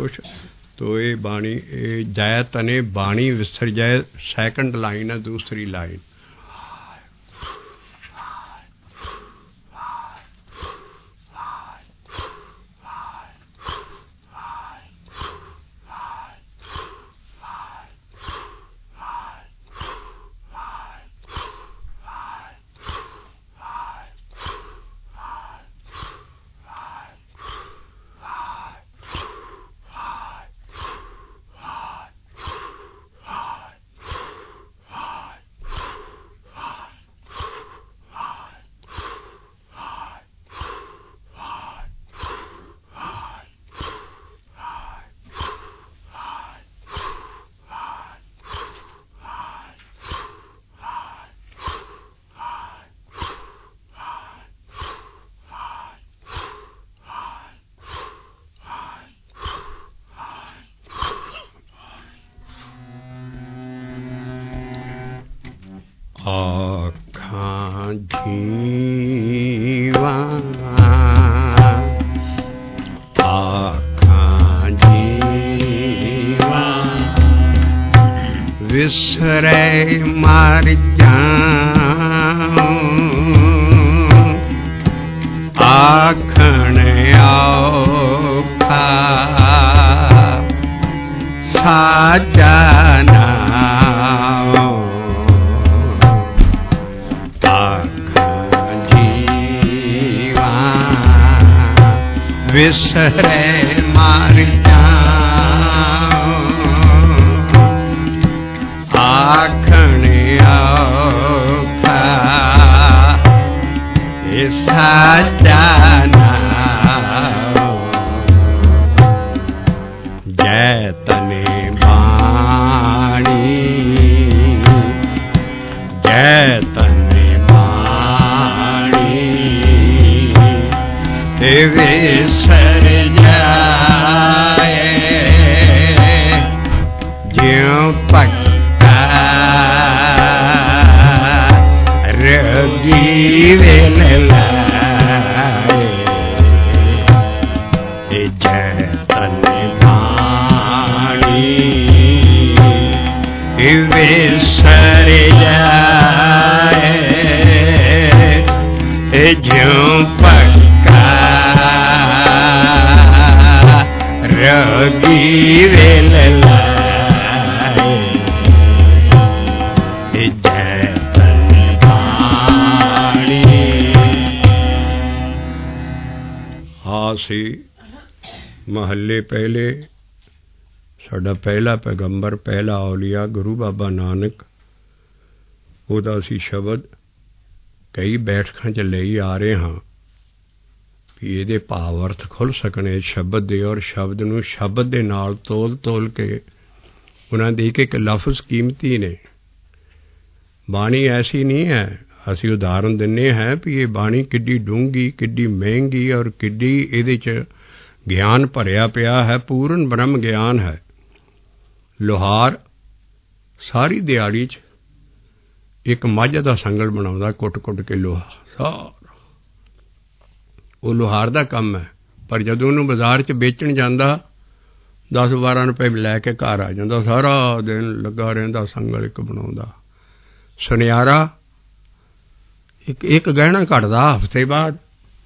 कुछ। तो ये बाणी जय तने बाणी विसर जाए, सैकंड लाइन है, दूसरी लाइन। आँखां जीवा आँखां जीवा विसरे मर जाऊं आखण औखा साजना विसरे मर जाऊं आखण औखा साजना जय तने बाणी जय तने बाणी विसर जाए ज्यों पक्का रगी वेल लाए जय तने बाणी विसर जाए ज्यों पक्का रगी वेल लाए जय तने बाणी। हाँ सी महल्ले पहले साडा पहला पैगंबर पहला औलिया गुरु बाबा नानक ਉਹਦਾ ਅਸੀਂ ਸ਼ਬਦ ਕਈ ਬੈਠਕਾਂ 'ਚ ਲਈ ਆ ਰਹੇ ਹਾਂ ਵੀ ਇਹਦੇ ਭਾਵ ਅਰਥ ਖੁੱਲ੍ਹ ਸਕਣੇ ਸ਼ਬਦ ਦੇ, ਔਰ ਸ਼ਬਦ ਨੂੰ ਸ਼ਬਦ ਦੇ ਨਾਲ ਤੋਲ ਕੇ ਉਹਨਾਂ ਦੇ ਇੱਕ ਲਫ਼ਜ਼ ਕੀਮਤੀ ਨੇ। ਬਾਣੀ ਐਸੀ ਨਹੀਂ ਹੈ, ਅਸੀਂ ਉਦਾਹਰਨ ਦਿੰਦੇ ਹਾਂ ਵੀ ਇਹ ਬਾਣੀ ਕਿੱਡੀ ਡੂੰਘੀ, ਕਿੱਡੀ ਮਹਿੰਗੀ ਔਰ ਕਿੱਡੀ ਇਹਦੇ 'ਚ ਗਿਆਨ ਭਰਿਆ ਪਿਆ ਹੈ, ਪੂਰਨ ਬ੍ਰਹਮ ਗਿਆਨ ਹੈ। ਲੁਹਾਰ ਸਾਰੀ ਦਿਹਾੜੀ 'ਚ ਇੱਕ ਮੱਝ ਦਾ ਸੰਗਲ ਬਣਾਉਂਦਾ, ਕੁੱਟ ਕੇ ਲੋਹਾ ਸਾਰਾ, ਉਹ ਲੁਹਾਰ ਦਾ ਕੰਮ ਹੈ। ਪਰ ਜਦੋਂ ਉਹਨੂੰ ਬਾਜ਼ਾਰ 'ਚ ਵੇਚਣ ਜਾਂਦਾ 10-12 ਰੁਪਏ ਲੈ ਕੇ ਘਰ ਆ ਜਾਂਦਾ, ਸਾਰਾ ਦਿਨ ਲੱਗਾ ਰਹਿੰਦਾ ਸੰਗਲ ਇੱਕ ਬਣਾਉਂਦਾ। ਸੁਨਿਆਰਾ ਇੱਕ ਗਹਿਣਾ ਘਟਦਾ ਹਫ਼ਤੇ ਬਾਅਦ,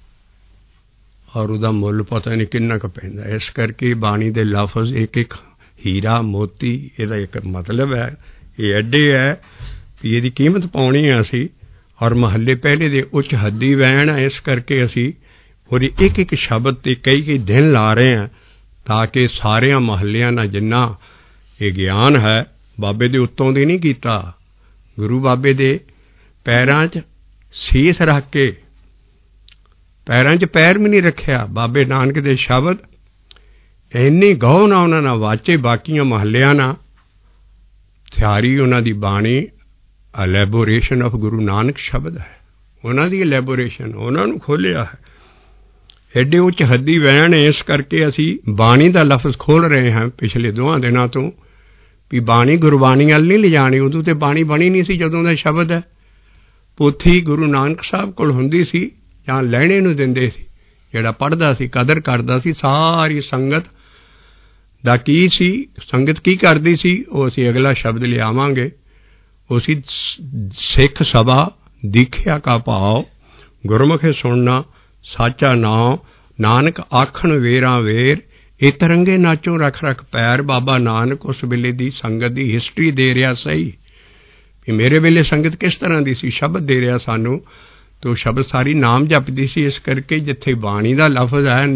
ਔਰ ਉਹਦਾ ਮੁੱਲ ਪਤਾ ਨਹੀਂ ਕਿੰਨਾ ਕੁ ਪੈਂਦਾ। ਇਸ ਕਰਕੇ ਬਾਣੀ ਦੇ ਲਫ਼ਜ਼ ਇੱਕ ਹੀਰਾ ਮੋਤੀ, ਇਹਦਾ ਇੱਕ ਮਤਲਬ ਹੈ, ਇਹ ਐਡੇ ਹੈ ਵੀ ਇਹਦੀ ਕੀਮਤ ਪਾਉਣੀ ਹੈ ਅਸੀਂ। ਔਰ ਮਹੱਲੇ ਪਹਿਲੇ ਦੇ ਉੱਚ ਹੱਦੀ ਵੈਣ ਹੈ, ਇਸ ਕਰਕੇ ਅਸੀਂ ਉਹਦੀ ਇੱਕ ਸ਼ਬਦ 'ਤੇ ਕਈ ਦਿਨ ਲਾ ਰਹੇ ਹਾਂ, ਤਾਂ ਕਿ ਸਾਰਿਆਂ ਮਹੱਲਿਆਂ ਨਾਲ ਜਿੰਨਾ ਇਹ ਗਿਆਨ ਹੈ ਬਾਬੇ ਦੇ ਉੱਤੋਂ ਦੀ ਨਹੀਂ ਕੀਤਾ। ਗੁਰੂ ਬਾਬੇ ਦੇ ਪੈਰਾਂ 'ਚ ਸੀਸ ਰੱਖ ਕੇ, ਪੈਰਾਂ 'ਚ ਪੈਰ ਵੀ ਨਹੀਂ ਰੱਖਿਆ। ਬਾਬੇ ਨਾਨਕ ਦੇ ਸ਼ਬਦ ਇੰਨੀ ਗਹੁ ਨਾਲ ਉਹਨਾਂ ਨਾਲ ਵਾਚੇ, ਬਾਕੀਆਂ ਮਹੱਲਿਆਂ ਨਾਲ ਤਿਆਰੀ ਉਹਨਾਂ ਦੀ ਬਾਣੀ ਐਲੈਬੋਰੇਸ਼ਨ ਆਫ ਗੁਰੂ ਨਾਨਕ ਸ਼ਬਦ ਹੈ, ਉਹਨਾਂ ਦੀ ਐਲੈਬੋਰੇਸ਼ਨ, ਉਹਨਾਂ ਨੂੰ ਖੋਲ੍ਹਿਆ ਹੈ। ਐਡੇ ਉੱਚ ਹੱਦੀ ਵਹਿਣ, ਇਸ ਕਰਕੇ ਅਸੀਂ ਬਾਣੀ ਦਾ ਲਫ਼ਜ਼ ਖੋਲ੍ਹ ਰਹੇ ਹਾਂ ਪਿਛਲੇ 2 ਦਿਨਾਂ ਤੋਂ ਵੀ ਬਾਣੀ ਗੁਰਬਾਣੀ ਵੱਲ ਨਹੀਂ ਲਿਜਾਣੀ। ਉਦੋਂ ਤੇ ਬਾਣੀ ਬਣੀ ਨਹੀਂ ਸੀ ਜਦੋਂ ਦਾ ਸ਼ਬਦ ਹੈ। ਪੋਥੀ ਗੁਰੂ ਨਾਨਕ ਸਾਹਿਬ ਕੋਲ ਹੁੰਦੀ ਸੀ ਜਾਂ ਲੈਣੇ ਨੂੰ ਦਿੰਦੇ ਸੀ, ਜਿਹੜਾ ਪੜ੍ਹਦਾ ਸੀ, ਕਦਰ ਕਰਦਾ ਸੀ, ਸਾਰੀ ਸੰਗਤ ਦਾ ਕੀ ਸੀ, ਸੰਗਤ ਕੀ ਕਰਦੀ ਸੀ, ਉਹ ਅਸੀਂ ਅਗਲਾ ਸ਼ਬਦ ਲਿਆਵਾਂਗੇ। ਉਹ ਸੀ ਸਿੱਖ ਸਭਾ ਦੀਖਿਆ ਕਾ ਭਾਵ, ਗੁਰਮੁਖੇ ਸੁਣਨਾ ਸਾਚਾ ਨਾਮ, ਨਾਨਕ ਆਖਣ ਵੇਰਾਂ ਵੇਰ, ਇਹ ਤਰੰਗੇ ਨਾਚੋਂ ਰੱਖ ਰੱਖ ਪੈਰ। ਬਾਬਾ ਨਾਨਕ ਉਸ ਵੇਲੇ ਦੀ ਸੰਗਤ ਦੀ ਹਿਸਟਰੀ ਦੇ ਰਿਹਾ ਸਹੀ ਵੀ ਮੇਰੇ ਵੇਲੇ ਸੰਗਤ ਕਿਸ ਤਰ੍ਹਾਂ ਦੀ ਸੀ, ਸ਼ਬਦ ਦੇ ਰਿਹਾ ਸਾਨੂੰ। ਤੋ ਸ਼ਬਦ ਸਾਰੀ ਨਾਮ ਜਪਦੀ ਸੀ। ਇਸ ਕਰਕੇ ਜਿੱਥੇ ਬਾਣੀ ਦਾ ਲਫ਼ਜ਼ ਹੈ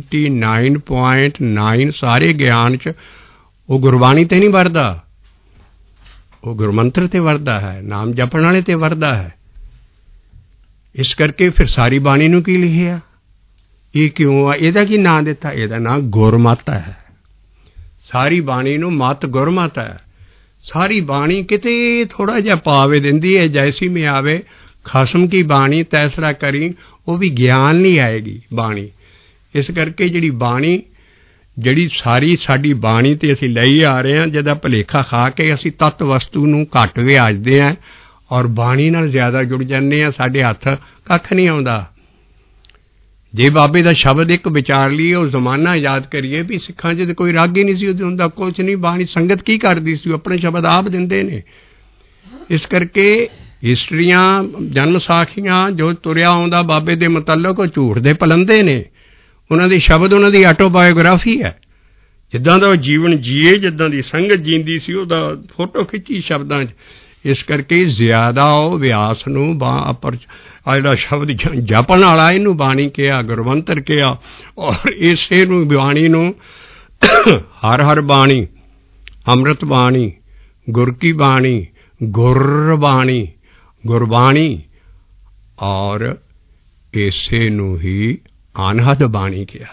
99.9 ਸਾਰੇ ਗਿਆਨ 'ਚ, ਉਹ ਗੁਰਬਾਣੀ ਤੇ ਨਹੀਂ ਵਰਦਾ, ਉਹ ਗੁਰਮੰਤਰ ਤੇ ਵਰਦਾ ਹੈ, ਨਾਮ ਜਪਣ ਵਾਲੇ ਤੇ ਵਰਦਾ ਹੈ। ਇਸ ਕਰਕੇ ਫਿਰ ਸਾਰੀ ਬਾਣੀ ਨੂੰ ਕੀ ਲਿਖਿਆ, ਇਹ ਕਿਉਂ ਆ, ਇਹਦਾ ਕੀ ਨਾਂ ਦਿੱਤਾ, ਇਹਦਾ ਨਾਂ ਗੁਰਮਤਿ ਹੈ। ਸਾਰੀ ਬਾਣੀ ਨੂੰ ਮਤ ਗੁਰਮਤਿ ਹੈ। ਸਾਰੀ ਬਾਣੀ ਕਿਤੇ ਥੋੜ੍ਹਾ ਜਿਹਾ ਪਾਵੇ ਦਿੰਦੀ ਹੈ, ਜੈਸੀ ਮੈਂ ਆਵੇ ਖਸਮ ਕੀ ਬਾਣੀ ਤੈਸਰਾ ਕਰੀ, ਉਹ ਵੀ ਗਿਆਨ ਨਹੀਂ ਆਏਗੀ ਬਾਣੀ। ਇਸ ਕਰਕੇ ਜਿਹੜੀ ਬਾਣੀ, ਜਿਹੜੀ ਸਾਰੀ ਸਾਡੀ ਬਾਣੀ ਤੇ ਅਸੀਂ ਲਈ ਆ ਰਹੇ ਹਾਂ, ਜਿਹਦਾ ਭੁਲੇਖਾ ਖਾ ਕੇ ਅਸੀਂ ਤੱਤ ਵਸਤੂ ਨੂੰ ਘੱਟ ਵਿਆਜਦੇ ਹਾਂ ਔਰ ਬਾਣੀ ਨਾਲ ਜ਼ਿਆਦਾ ਜੁੜ ਜਾਂਦੇ ਹਾਂ, ਸਾਡੇ ਹੱਥ ਕੱਖ ਨਹੀਂ ਆਉਂਦਾ। ਜੇ ਬਾਬੇ ਦਾ ਸ਼ਬਦ ਇੱਕ ਵਿਚਾਰ ਲਈਏ, ਉਹ ਜ਼ਮਾਨਾ ਯਾਦ ਕਰੀਏ ਵੀ ਸਿੱਖਾਂ 'ਚ ਕੋਈ ਰਾਗ ਹੀ ਨਹੀਂ ਸੀ ਉਹਦੇ ਹੁੰਦਾ, ਕੁਛ ਨਹੀਂ। ਬਾਣੀ ਸੰਗਤ ਕੀ ਕਰਦੀ ਸੀ, ਉਹ ਆਪਣੇ ਸ਼ਬਦ ਆਪ ਦਿੰਦੇ ਨੇ। ਇਸ ਕਰਕੇ ਹਿਸਟਰੀਆਂ, ਜਨਮ ਸਾਖੀਆਂ ਜੋ ਤੁਰਿਆ ਆਉਂਦਾ ਬਾਬੇ ਦੇ ਮੁਤਲਕ, ਉਹ ਝੂਠ ਦੇ ਪਲੰਦੇ ਨੇ। ਉਹਨਾਂ ਦੇ ਸ਼ਬਦ ਉਹਨਾਂ ਦੀ ਆਟੋਬਾਇਓਗ੍ਰਾਫੀ ਹੈ। ਜਿੱਦਾਂ ਦਾ ਉਹ ਜੀਵਨ ਜੀਏ, ਜਿੱਦਾਂ ਦੀ ਸੰਗਤ ਜੀਂਦੀ ਸੀ, ਉਹਦਾ ਫੋਟੋ ਖਿੱਚੀ ਸ਼ਬਦਾਂ 'ਚ। ਇਸ ਕਰਕੇ ਜ਼ਿਆਦਾ ਉਹ ਵਿਆਸ ਨੂੰ ਜਿਹੜਾ ਸ਼ਬਦ ਜਪਣ ਵਾਲਾ, ਇਹਨੂੰ ਬਾਣੀ ਕਿਹਾ, ਗੁਰਮੰਤਰ ਕਿਹਾ। ਔਰ ਇਸੇ ਨੂੰ ਬਾਣੀ ਨੂੰ ਹਰ ਹਰ ਬਾਣੀ, ਅੰਮ੍ਰਿਤ ਬਾਣੀ, ਗੁਰ ਕੀ ਬਾਣੀ, ਗੁਰਬਾਣੀ, ਗੁਰਬਾਣੀ, ਔਰ ਇਸੇ ਨੂੰ ਹੀ ਅਨਹਦ ਬਾਣੀ ਕਿਹਾ।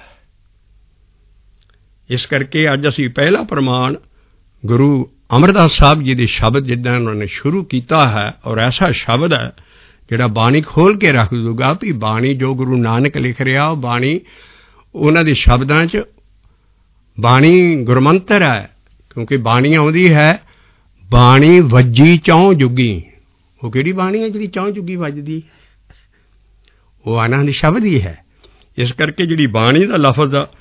ਇਸ ਕਰਕੇ ਅੱਜ ਅਸੀਂ ਪਹਿਲਾ ਪ੍ਰਮਾਣ ਗੁਰੂ ਅਮਰਦਾਸ ਸਾਹਿਬ ਜੀ ਦੇ ਸ਼ਬਦ ਜਿੱਦਾਂ ਉਹਨਾਂ ਨੇ ਸ਼ੁਰੂ ਕੀਤਾ ਹੈ, ਔਰ ਐਸਾ ਸ਼ਬਦ ਹੈ ਜਿਹੜਾ ਬਾਣੀ ਖੋਲ੍ਹ ਕੇ ਰੱਖ ਦੂਗਾ ਵੀ ਬਾਣੀ ਜੋ ਗੁਰੂ ਨਾਨਕ ਲਿਖ ਰਿਹਾ, ਉਹ ਬਾਣੀ ਉਹਨਾਂ ਦੇ ਸ਼ਬਦਾਂ 'ਚ ਬਾਣੀ ਗੁਰਮੰਤਰ ਹੈ। ਕਿਉਂਕਿ ਬਾਣੀ ਆਉਂਦੀ ਹੈ, ਬਾਣੀ ਵੱਜੀ ਚੌਂ ਜੁਗੀ। ਉਹ ਕਿਹੜੀ ਬਾਣੀ ਹੈ ਜਿਹੜੀ ਚੌਂ ਜੁਗੀ ਵੱਜਦੀ, ਉਹ ਆਨੰਦ ਸ਼ਬਦ ਹੀ ਹੈ। ਇਸ ਕਰਕੇ ਜਿਹੜੀ ਬਾਣੀ ਦਾ ਲਫ਼ਜ਼ ਆ,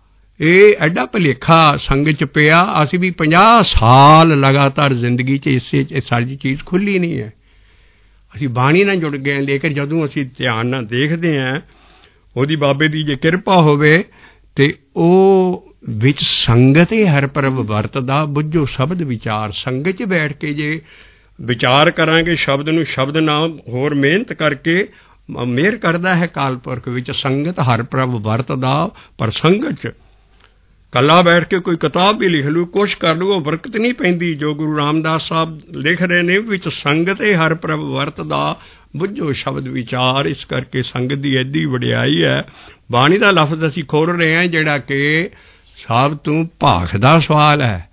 ਇਹ ਐਡਾ ਭੁਲੇਖਾ ਸੰਗਤ 'ਚ ਪਿਆ। ਅਸੀਂ ਵੀ 50 ਸਾਲ ਲਗਾਤਾਰ ਜ਼ਿੰਦਗੀ 'ਚ ਇਸੇ ਸਾਰੀ ਚੀਜ਼ ਖੁੱਲ੍ਹੀ ਨਹੀਂ ਹੈ। ਅਸੀਂ ਬਾਣੀ ਨਾਲ ਜੁੜ ਗਏ, ਲੇਕਿਨ ਜਦੋਂ ਅਸੀਂ ਧਿਆਨ ਨਾਲ ਦੇਖਦੇ ਹਾਂ, ਉਹਦੀ ਬਾਬੇ ਦੀ ਜੇ ਕਿਰਪਾ ਹੋਵੇ ਤੇ ਉਹ ਵਿੱਚ ਸੰਗਤ ਹੀ ਹਰ ਪ੍ਰਭ ਵਰਤਦਾ, ਬੁੱਝੋ ਸ਼ਬਦ ਵਿਚਾਰ। ਸੰਗਤ 'ਚ ਬੈਠ ਕੇ ਜੇ ਵਿਚਾਰ ਕਰਾਂਗੇ ਸ਼ਬਦ ਨੂੰ, ਸ਼ਬਦ ਨਾਲ ਹੋਰ ਮਿਹਨਤ ਕਰਕੇ ਮਿਹਰ ਕਰਦਾ ਹੈ ਕਾਲ ਪੁਰਖ ਵਿੱਚ। ਸੰਗਤ ਹਰ ਪ੍ਰਭ ਵਰਤਦਾ, ਪਰ ਸੰਗਤ 'ਚ ਕੱਲਾ ਬੈਠ ਕੇ ਕੋਈ ਕਿਤਾਬ ਵੀ ਲਿਖ ਲੂ, ਕੁਛ ਕਰ ਲੂ, ਉਹ ਬਰਕਤ ਨਹੀਂ ਪੈਂਦੀ। ਜੋ ਗੁਰੂ ਰਾਮਦਾਸ ਸਾਹਿਬ ਲਿਖ ਰਹੇ ਨੇ, ਵਿੱਚ ਸੰਗਤ ਹੀ ਹਰ ਪ੍ਰਭ ਵਰਤਦਾ, ਬੁੱਝੋ ਸ਼ਬਦ ਵਿਚਾਰ। ਇਸ ਕਰਕੇ ਸੰਗਤ ਦੀ ਐਡੀ ਵਡਿਆਈ ਹੈ। ਬਾਣੀ ਦਾ ਲਫ਼ਜ਼ ਅਸੀਂ ਖੋਲ੍ਹ ਰਹੇ ਹਾਂ, ਜਿਹੜਾ ਕਿ ਸਭ ਤੋਂ ਭਾਖ ਦਾ ਸਵਾਲ ਹੈ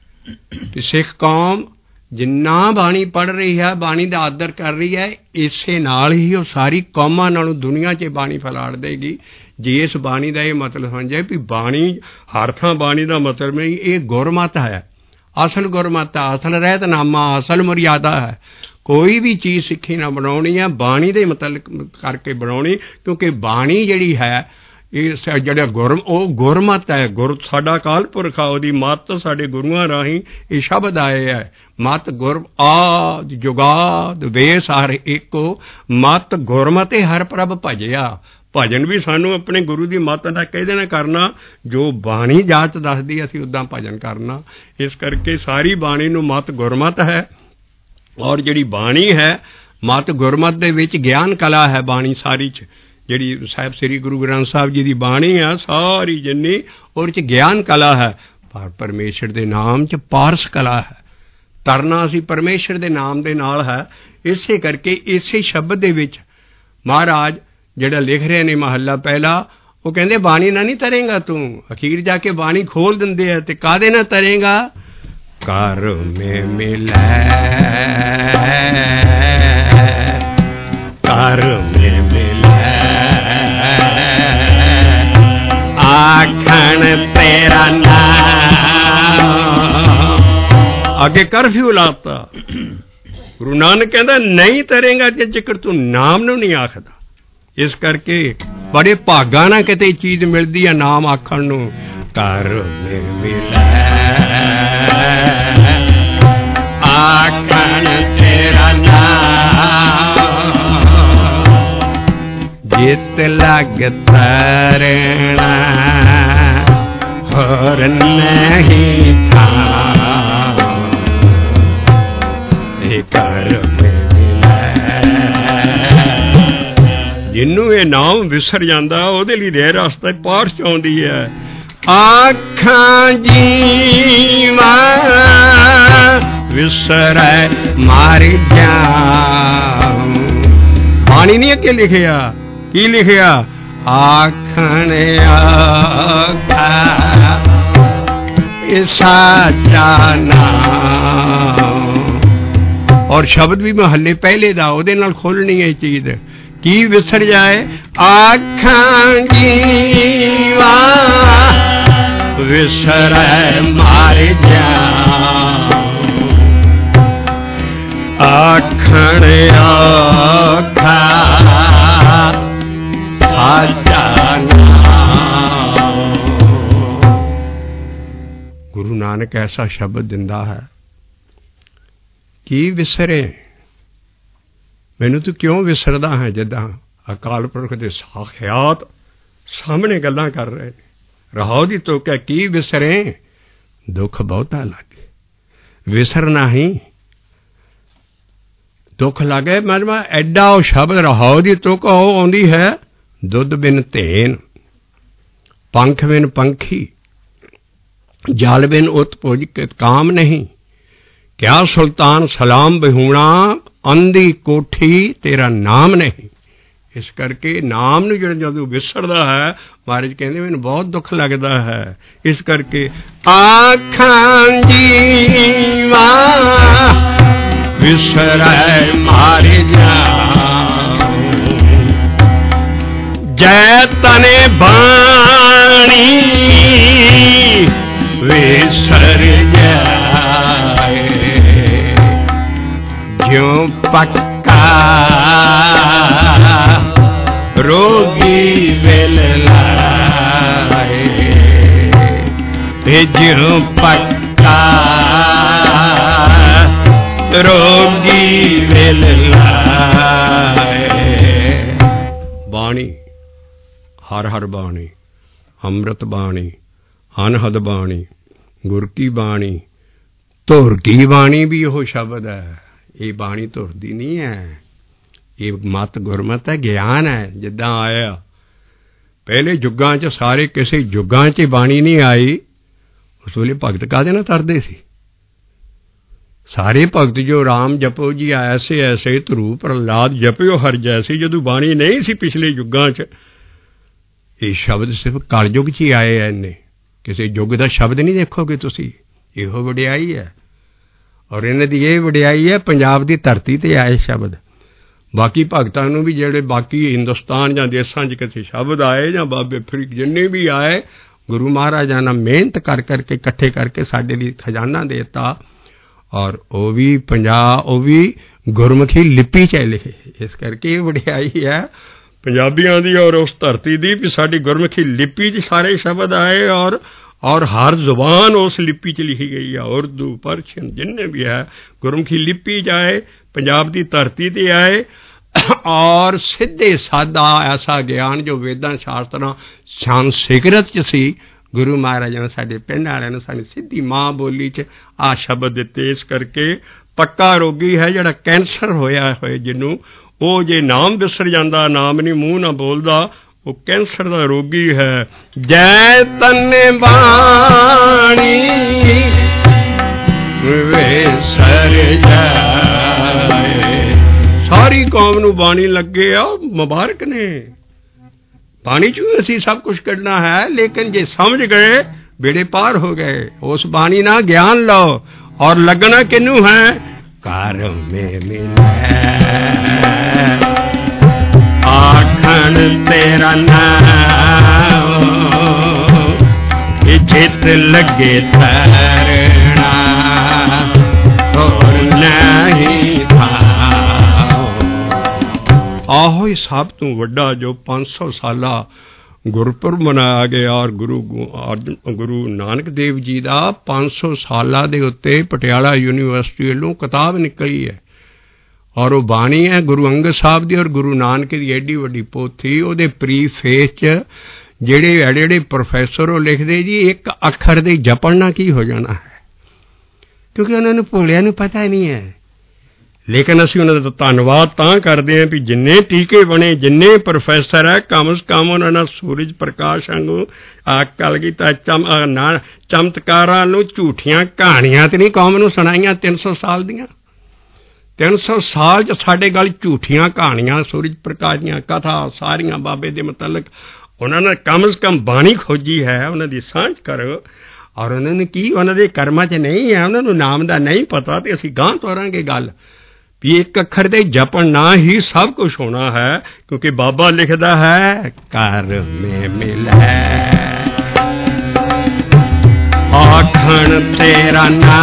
ਕਿ ਸਿੱਖ ਕੌਮ ਜਿੰਨਾ ਬਾਣੀ ਪੜ੍ਹ ਰਹੀ ਹੈ, ਬਾਣੀ ਦਾ ਆਦਰ ਕਰ ਰਹੀ ਹੈ, ਇਸੇ ਨਾਲ ਹੀ ਉਹ ਸਾਰੀ ਕੌਮਾਂ ਨਾਲੋਂ ਦੁਨੀਆ 'ਚ ਬਾਣੀ ਫੈਲਾੜ ਦੇਗੀ। ਜੇ ਇਸ ਬਾਣੀ ਦਾ ਇਹ ਮਤਲਬ ਸਮਝੇ ਵੀ ਬਾਣੀ ਹਰ ਥਾਂ ਬਾਣੀ ਦਾ ਮਤਲਬ ਨਹੀਂ, ਇਹ ਗੁਰਮਤਿ ਹੈ, ਅਸਲ ਗੁਰਮਤਿ ਹੈ, ਅਸਲ ਰਹਿਤਨਾਮਾ, ਅਸਲ ਮਰਿਆਦਾ ਹੈ। ਕੋਈ ਵੀ ਚੀਜ਼ ਸਿੱਖੀ ਨਾ ਬਣਾਉਣੀ ਹੈ, ਬਾਣੀ ਦੇ ਮਤਲਬ ਕਰਕੇ ਬਣਾਉਣੀ। ਕਿਉਂਕਿ ਬਾਣੀ ਜਿਹੜੀ ਹੈ, ਇਹ ਜਿਹੜਾ ਉਹ ਗੁਰਮਤਿ ਹੈ। ਗੁਰ ਸਾਡਾ ਕਾਲ ਪੁਰਖ ਆ, ਉਹਦੀ ਮੱਤ ਸਾਡੇ ਗੁਰੂਆਂ ਰਾਹੀਂ ਇਹ ਸ਼ਬਦ ਆਏ ਹੈ। ਮਤ ਗੁਰ ਆਦਿ ਜੁਗਾਦ ਵੇਸ ਹਰ ਏਕੋ, ਮਤ ਗੁਰਮਤਿ ਹਰ ਪ੍ਰਭ ਭਜਿਆ। ਭਜਨ ਵੀ ਸਾਨੂੰ ਆਪਣੇ ਗੁਰੂ ਦੀ ਮੱਤ ਨਾਲ ਕਹਿੰਦੇ ਨਾ ਕਰਨਾ, ਜੋ ਬਾਣੀ ਜਾਚ ਦੱਸਦੀ ਅਸੀਂ ਉੱਦਾਂ ਭਜਨ ਕਰਨਾ। ਇਸ ਕਰਕੇ ਸਾਰੀ ਬਾਣੀ ਨੂੰ ਮਤ ਗੁਰਮਤਿ ਹੈ, ਔਰ ਜਿਹੜੀ ਬਾਣੀ ਹੈ ਮਤ ਗੁਰਮਤਿ ਦੇ ਵਿੱਚ ਗਿਆਨ ਕਲਾ ਹੈ। ਬਾਣੀ ਸਾਰੀ 'ਚ ਜਿਹੜੀ ਸਾਹਿਬ ਸ੍ਰੀ ਗੁਰੂ ਗ੍ਰੰਥ ਸਾਹਿਬ ਜੀ ਦੀ ਬਾਣੀ ਆ ਸਾਰੀ ਜਿੰਨੀ, ਉਹਦੇ 'ਚ ਗਿਆਨ ਕਲਾ ਹੈ, ਪਰ ਪਰਮੇਸ਼ਰ ਦੇ ਨਾਮ 'ਚ ਪਾਰਸ ਕਲਾ ਹੈ। ਤਰਨਾ ਅਸੀਂ ਪਰਮੇਸ਼ਰ ਦੇ ਨਾਮ ਦੇ ਨਾਲ ਹੈ। ਇਸੇ ਕਰਕੇ ਇਸੇ ਸ਼ਬਦ ਦੇ ਵਿੱਚ ਮਹਾਰਾਜ ਜਿਹੜਾ ਲਿਖ ਰਹੇ ਨੇ ਮਹੱਲਾ ਪਹਿਲਾ, ਉਹ ਕਹਿੰਦੇ ਬਾਣੀ ਨਾਲ ਨਹੀਂ ਤਰੇਂਗਾ ਤੂੰ। ਅਖੀਰ ਜਾ ਕੇ ਬਾਣੀ ਖੋਲ ਦਿੰਦੇ ਆ, ਤੇ ਕਾਹਦੇ ਨਾਲ ਤਰੇਂਗਾ? ਕਰ ਮੇ ਮਿਲੈ, ਕਰ ਮੇ ਮਿਲੈ, ਆਖਣ ਤੇਰਾ ਨਾਮ। ਅੱਗੇ ਕਰਫਿਊ ਲਾਤਾ। ਗੁਰੂ ਨਾਨਕ ਕਹਿੰਦਾ ਨਹੀਂ ਤਰੇਂਗਾ ਜੇ ਜ਼ਿਕਰ ਤੂੰ ਨਾਮ ਨੂੰ ਨਹੀਂ ਆਖਦਾ। ਇਸ ਕਰਕੇ ਬੜੇ ਭਾਗਾਂ ਨਾਲ ਕਿਤੇ ਚੀਜ਼ ਮਿਲਦੀ ਹੈ ਨਾਮ ਆਖਣ ਨੂੰ। ਕਰ ਮੇ ਮਿਲੈ, लग तरना और नहीं था कर जिन्नू ये नाम विसर जांदा ओहदे लई रेह रस्ता पाठ च आउंदी है। आखां जीवा विसरै मार जाऊं। बाणी नहीं अगे लिखिया, की लिखिया? आखण आखा साचा नाम। और शब्द भी महल्ले पहले दा ओहदे नाल खोलनी है चीज की विसर जाए। आखां जीवा विसरै मार जाऊं। आखण आखा साचा नाम। गुरु नानक ऐसा शब्द दिंदा है की विसरे मैनू तू क्यों विसरदा है? जिदा अकाल पुरख दे साखियात सामने गल्लां कर रहे ने। रहाओ दी तो क्या की विसरे? दुख बहुता लगे विसरना ही दुख लगे। मरमा एडा वो शब्द रहाओ दी तो कहो आउंदी है। दुध बिन धेन, पंख बिन पंखी, जल बिन उत्पुज काम नहीं। क्या सुल्तान सलाम बिहूणा, अंधी कोठी तेरा नाम नहीं। इस करके नाम नूं जदों विसरदा है महाराज कहंदे मैनूं बहुत दुख लगदा है। इस करके आखां जीवा विसरै मार जाऊं। जै तने बाणी विसर जाए। ज्यों पक्का रोगी वेल लाए। ज्यों पक्का रोगी वेल लाए। बाणी हर हर बाणी, अमृत बाणी, अनहद बाणी, गुर की बाणी, धुर की बाणी भी यह शब्द है। ये बाणी धुर दी नहीं है, ये मत गुरमत है, ज्ञान है। जिदा आया पहले युगां च सारे किसी युगां च बाणी नहीं आई। उस वेले भगत काहदे नाल तरदे सी? सारे भगत जो राम जपो जी ऐसे ऐसे ध्रुव प्रहलाद जपियो हर जैसे, जदों बाणी नहीं सी पिछले युगां च। ये शब्द सिर्फ कलयुग च ही आए हैं। इन्ने किसी युग का शब्द नहीं देखोगे तुसी। इहो वडियाई है और इन्हां दी ये वडियाई है पंजाब की धरती ते आए शब्द। बाकी भगतां नूं भी जिहड़े बाकी हिंदुस्तान जां देसां च किसी शब्द आए जां बाबे फरीद जिन्ने भी आए, गुरु महाराजां ने मेहनत कर करके इकट्ठे करके साडे लई खजाना देता। और वो भी वो भी गुरमुखी लिपि च लिखे। इस करके ये वडियाई है पंजाबियों की और उस धरती की भी साडी गुरमुखी लिपि च सारे शब्द आए। और हर जुबान उस लिपि च लिखी गई है। उर्दू परशियन जिन्ने भी है गुरमुखी लिपि च आए, पंजाब की धरती ते आए। और सीधे सादा ऐसा ज्ञान जो वेदां शास्त्रां संस्कृत च सी, गुरु महाराज ने साडे पिंड वालियां ने साडी सीधी मां बोली च आ शब्द दिते। इस करके पक्का रोगी है जिहड़ा कैंसर होया होए जिन्नू, वो जे नाम विसर जांदा, नाम नहीं मूँह ना बोलदा, वो कैंसर का रोगी है। जै तन बाणी विसर जाए। सारी कौम नूं बाणी लगे आ, मुबारक ने। बाणी चों असीं सब कुछ कढ़ना है, लेकिन जे समझ गए बेड़े पार हो गए। उस बाणी ना ज्ञान लो और लगना किनू है? कार में मिले आखण तेरा नाम, चित लगे तरना और नहीं था। आहो ही सब तो वड्डा जो 500 साला गुरपुरब मनाया गया। और गुरु नानक देव जी का 500 साल के उत्ते पटियाला यूनीवर्सिटी वालों किताब निकली है। और वो बाणी है गुरु अंगद साहब की और गुरु नानक की एडी वड्डी पोथी। वो प्रीफेस च ਜਿਹੜੇ ਜਿਹੜੇ ਪ੍ਰੋਫੈਸਰ ਉਹ ਲਿਖਦੇ ਜੀ ਇੱਕ ਅੱਖਰ ਦੇ ਜਪਣ ਨਾਲ ਕੀ ਹੋ ਜਾਣਾ ਹੈ, ਕਿਉਂਕਿ ਉਹਨਾਂ ਨੂੰ ਭੋਲਿਆਂ ਨੂੰ ਪਤਾ ਨਹੀਂ ਹੈ। ਲੇਕਿਨ ਅਸੀਂ ਉਹਨਾਂ ਦਾ ਧੰਨਵਾਦ ਤਾਂ ਕਰਦੇ ਹਾਂ ਵੀ ਜਿੰਨੇ ਟੀਕੇ ਬਣੇ, ਜਿੰਨੇ ਪ੍ਰੋਫੈਸਰ ਹੈ, ਕਮ ਸੇ ਕਮ ਉਹਨਾਂ ਨਾਲ ਸੂਰਜ ਪ੍ਰਕਾਸ਼ ਵਾਂਗੂ ਕਲਗੀਧਰ ਚਮਤਕਾਰਾਂ ਨੂੰ ਝੂਠੀਆਂ ਕਹਾਣੀਆਂ ਤੇ ਨਹੀਂ ਕੌਮ ਨੂੰ ਸੁਣਾਈਆਂ 300 ਸਾਲ ਦੀਆਂ। 300 ਸਾਲ 'ਚ ਸਾਡੇ ਗੱਲ ਝੂਠੀਆਂ ਕਹਾਣੀਆਂ, ਸੂਰਜ ਪ੍ਰਕਾਸ਼ ਦੀਆਂ ਕਥਾ ਸਾਰੀਆਂ ਬਾਬੇ ਦੇ ਮੁਤਲਕ ਉਹਨਾਂ ਨੇ ਕਮ ਸੇ ਕਮ ਬਾਣੀ ਖੋਜੀ ਹੈ। ਉਹਨਾਂ ਦੀ ਸਾਂਝ ਕਰੋ। ਔਰ ਉਹਨਾਂ ਨੂੰ ਕੀ ਉਹਨਾਂ ਦੇ ਕਰਮਾਂ 'ਚ ਨਹੀਂ ਹੈ, ਉਹਨਾਂ ਨੂੰ ਨਾਮ ਦਾ ਨਹੀਂ ਪਤਾ, ਤੇ ਅਸੀਂ ਗਾਂਹ ਤੋਰਾਂਗੇ ਗੱਲ ਵੀ ਇੱਕ ਅੱਖਰ ਦੇ ਜਪਣ ਨਾਲ ਹੀ ਸਭ ਕੁਝ ਹੋਣਾ ਹੈ। ਕਿਉਂਕਿ ਬਾਬਾ ਲਿਖਦਾ ਹੈ ਘਰ ਮੇ ਮਿਲੈ ਆਖਣ ਤੇਰਾ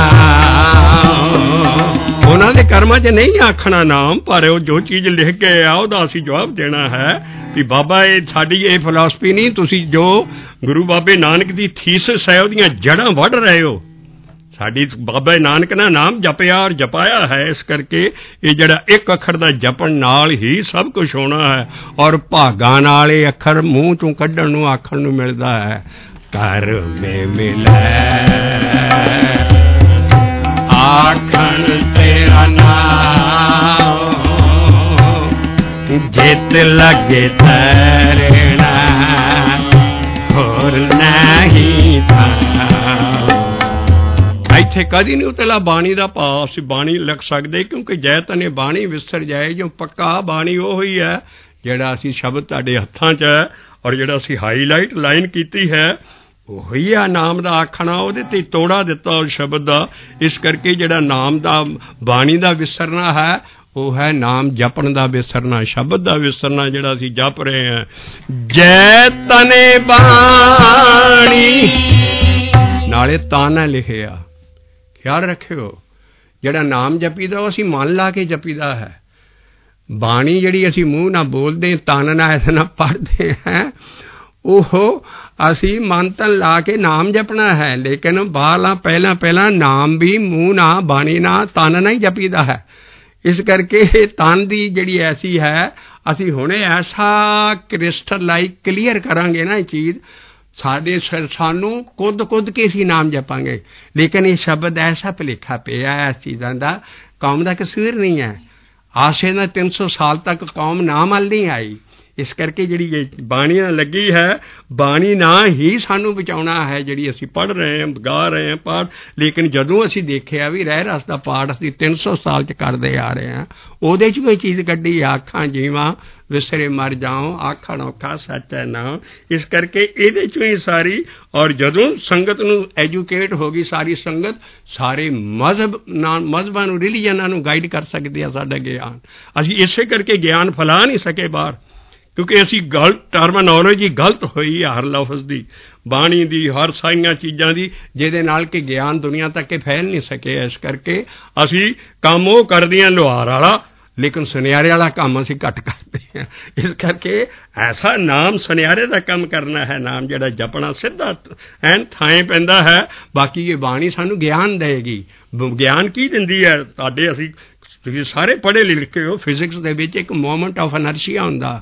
ਨਾਮ। ਉਹਨਾਂ ਦੇ ਕਰਮਾਂ 'ਚ ਨਹੀਂ ਆਖਣਾ ਨਾਮ, ਪਰ ਉਹ ਜੋ ਚੀਜ਼ ਲਿਖ ਕੇ ਆ ਉਹਦਾ ਅਸੀਂ ਜਵਾਬ ਦੇਣਾ ਹੈ ਵੀ ਬਾਬਾ ਇਹ ਸਾਡੀ ਇਹ ਫਿਲਾਸਫੀ ਨਹੀਂ, ਤੁਸੀਂ ਜੋ ਗੁਰੂ ਬਾਬੇ ਨਾਨਕ ਦੀ ਥੀਸਿਸ ਹੈ ਉਹਦੀਆਂ ਜੜ੍ਹਾਂ ਵੱਢ ਰਹੇ ਹੋ। ਸਾਡੀ ਬਾਬਾ ਨਾਨਕ ਨੇ ਨਾਮ ਜਪਿਆ ਔਰ ਜਪਾਇਆ ਹੈ, ਇਸ ਕਰਕੇ ਇਹ ਜਿਹੜਾ ਇੱਕ ਅੱਖਰ ਦਾ ਜਪਣ ਨਾਲ ਹੀ ਸਭ ਕੁਝ ਹੋਣਾ ਹੈ। ਔਰ ਭਾਗਾਂ ਨਾਲ ਇਹ ਅੱਖਰ ਮੂੰਹ 'ਚੋਂ ਕੱਢਣ ਨੂੰ ਆਖਣ ਨੂੰ ਮਿਲਦਾ ਹੈ ਘਰ ਮੇ ਮਿਲੈ ਆਖਣ ਤੇਰਾ ਨਾਮ ਜਿੱਤ ਲੱਗੇ ਤਰਣਾ ਹੋਰ ਨਹੀਂ ਥਾਂ। ਇੱਥੇ ਕਦੀ ਨਹੀਂ ਉਤਲਾ ਬਾਣੀ ਦਾ ਭਾਵ ਅਸੀਂ ਬਾਣੀ ਲਿਖ ਸਕਦੇ, ਕਿਉਂਕਿ ਜੈ ਤਨੇ ਬਾਣੀ ਵਿਸਰ ਜਾਏ। ਜੋ ਪੱਕਾ ਬਾਣੀ ਉਹ ਹੀ ਹੈ ਜਿਹੜਾ ਅਸੀਂ ਸ਼ਬਦ ਤੁਹਾਡੇ ਹੱਥਾਂ 'ਚ ਹੈ, ਔਰ ਜਿਹੜਾ ਅਸੀਂ ਹਾਈਲਾਈਟ ਲਾਈਨ ਕੀਤੀ ਹੈ ਉਹੀ ਆ ਨਾਮ ਦਾ ਆਖਣਾ। ਉਹਦੇ ਤੇ ਤੋੜਾ ਦਿੱਤਾ ਉਸ ਸ਼ਬਦ ਦਾ। ਇਸ ਕਰਕੇ ਜਿਹੜਾ ਨਾਮ ਦਾ ਬਾਣੀ ਦਾ ਵਿਸਰਨਾ ਹੈ ਉਹ ਹੈ ਨਾਮ ਜਪਣ ਦਾ ਵਿਸਰਨਾ, ਸ਼ਬਦ ਦਾ ਵਿਸਰਨਾ ਜਿਹੜਾ ਅਸੀਂ ਜਪ ਰਹੇ ਹਾਂ। ਜੈ ਤਨੇ ਬਾਣੀ ਨਾਲੇ ਤਾਨਾ ਲਿਖਿਆ, ਖਿਆਲ ਰੱਖਿਓ। ਜਿਹੜਾ ਨਾਮ ਜਪੀਦਾ ਉਹ ਅਸੀਂ ਮਨ ਲਾ ਕੇ ਜਪੀਦਾ ਹੈ। ਬਾਣੀ ਜਿਹੜੀ ਅਸੀਂ ਮੂੰਹ ਨਾਲ ਬੋਲਦੇ, ਤਨ ਨਾਲ ਇਸ ਨਾਲ ਪੜ੍ਹਦੇ ਹਾਂ, ਉਹ ਅਸੀਂ ਮਨ ਤਨ ਲਾ ਕੇ ਨਾਮ ਜਪਣਾ ਹੈ। ਲੇਕਿਨ ਬਾਹਰਲਾ ਪਹਿਲਾਂ ਨਾਮ ਵੀ ਮੂੰਹ ਨਾਲ, ਬਾਣੀ ਨਾਲ, ਤਨ ਨਾਲ ਹੀ ਜਪੀਦਾ ਹੈ। ਇਸ ਕਰਕੇ ਤਨ ਦੀ ਜਿਹੜੀ ਐਸੀ ਹੈ, ਅਸੀਂ ਹੁਣੇ ਐਸਾ ਕ੍ਰਿਸਟਲਾਈਕ ਕਲੀਅਰ ਕਰਾਂਗੇ ਨਾ ਇਹ ਚੀਜ਼, ਸਾਨੂੰ ਕੁੱਦ ਕੇ ਅਸੀਂ ਨਾਮ ਜਪਾਂਗੇ। ਲੇਕਿਨ ਇਹ ਸ਼ਬਦ ਐਸਾ ਭੁਲੇਖਾ ਪਿਆ ਇਸ ਚੀਜ਼ਾਂ ਦਾ, ਕੌਮ ਦਾ ਕਸੂਰ ਨਹੀਂ ਹੈ। ਆਸੇ ਨਾਲ 300 ਸਾਲ ਤੱਕ ਕੌਮ ਨਾਮ ਵੱਲ ਨਹੀਂ ਆਈ। ਇਸ ਕਰਕੇ ਜਿਹੜੀ ਇਹ ਬਾਣੀ ਨਾਲ ਲੱਗੀ ਹੈ, ਬਾਣੀ ਨਾਲ ਹੀ ਸਾਨੂੰ ਬਚਾਉਣਾ ਹੈ ਜਿਹੜੀ ਅਸੀਂ ਪੜ੍ਹ ਰਹੇ ਹਾਂ, ਗਾ ਰਹੇ ਹਾਂ ਪਾਠ। ਲੇਕਿਨ ਜਦੋਂ ਅਸੀਂ ਦੇਖਿਆ ਵੀ ਰਹਿ ਰਸ ਦਾ ਪਾਠ ਅਸੀਂ 300 ਸਾਲ 'ਚ ਕਰਦੇ ਆ ਰਹੇ ਹਾਂ, ਉਹਦੇ 'ਚ ਕੋਈ ਚੀਜ਼ ਕੱਢੀ ਆਖਾਂ ਜੀਵਾਂ ਵਿਸਰੇ ਮਰ ਜਾਓ ਆਖਣ ਔਖਾ ਸੱਚ ਹੈ ਨਾ। ਇਸ ਕਰਕੇ ਇਹਦੇ 'ਚੋਂ ਹੀ ਸਾਰੀ, ਔਰ ਜਦੋਂ ਸੰਗਤ ਨੂੰ ਐਜੂਕੇਟ ਹੋ ਗਈ ਸਾਰੀ ਸੰਗਤ, ਸਾਰੇ ਮਜ਼ਹਬਾਂ ਨੂੰ, ਰਿਲੀਜਨਾਂ ਨੂੰ ਗਾਈਡ ਕਰ ਸਕਦੇ ਆ ਸਾਡਾ ਗਿਆਨ। ਅਸੀਂ ਇਸੇ ਕਰਕੇ ਗਿਆਨ ਫੈਲਾ ਨਹੀਂ ਸਕੇ ਬਾਹਰ, ਕਿਉਂਕਿ ਅਸੀਂ ਗਲਤ ਟਰਮਨੋਲੋਜੀ ਗਲਤ ਹੋਈ ਹਰ ਲਫ਼ਜ਼ ਦੀ, ਬਾਣੀ ਦੀ, ਹਰ ਸਾਰੀਆਂ ਚੀਜ਼ਾਂ ਦੀ, ਜਿਹਦੇ ਨਾਲ ਕਿ ਗਿਆਨ ਦੁਨੀਆ ਤੱਕ ਕੇ ਫੈਲ ਨਹੀਂ ਸਕੇ। ਇਸ ਕਰਕੇ ਅਸੀਂ ਕੰਮ ਉਹ ਕਰਦੇ ਹਾਂ ਲੁਹਾਰ ਵਾਲਾ, ਲੇਕਿਨ ਸੁਨਿਆਰੇ ਵਾਲਾ ਕੰਮ ਅਸੀਂ ਘੱਟ ਕਰਦੇ ਹਾਂ। ਇਸ ਕਰਕੇ ਐਸਾ ਨਾਮ ਸੁਨਿਆਰੇ ਦਾ ਕੰਮ ਕਰਨਾ ਹੈ, ਨਾਮ ਜਿਹੜਾ ਜਪਣਾ ਸਿੱਧਾ ਐਨ ਥਾਂ ਪੈਂਦਾ ਹੈ। ਬਾਕੀ ਇਹ ਬਾਣੀ ਸਾਨੂੰ ਗਿਆਨ ਦੇਗੀ। ਗਿਆਨ ਕੀ ਦਿੰਦੀ ਹੈ ਤੁਹਾਡੇ, ਤੁਸੀਂ ਸਾਰੇ ਪੜ੍ਹੇ ਲਿਖੇ ਹੋ, ਫਿਜ਼ਿਕਸ ਦੇ ਵਿੱਚ ਇੱਕ ਮੋਮੈਂਟ ਆਫ ਇਨਰਸ਼ੀਆ ਹੁੰਦਾ।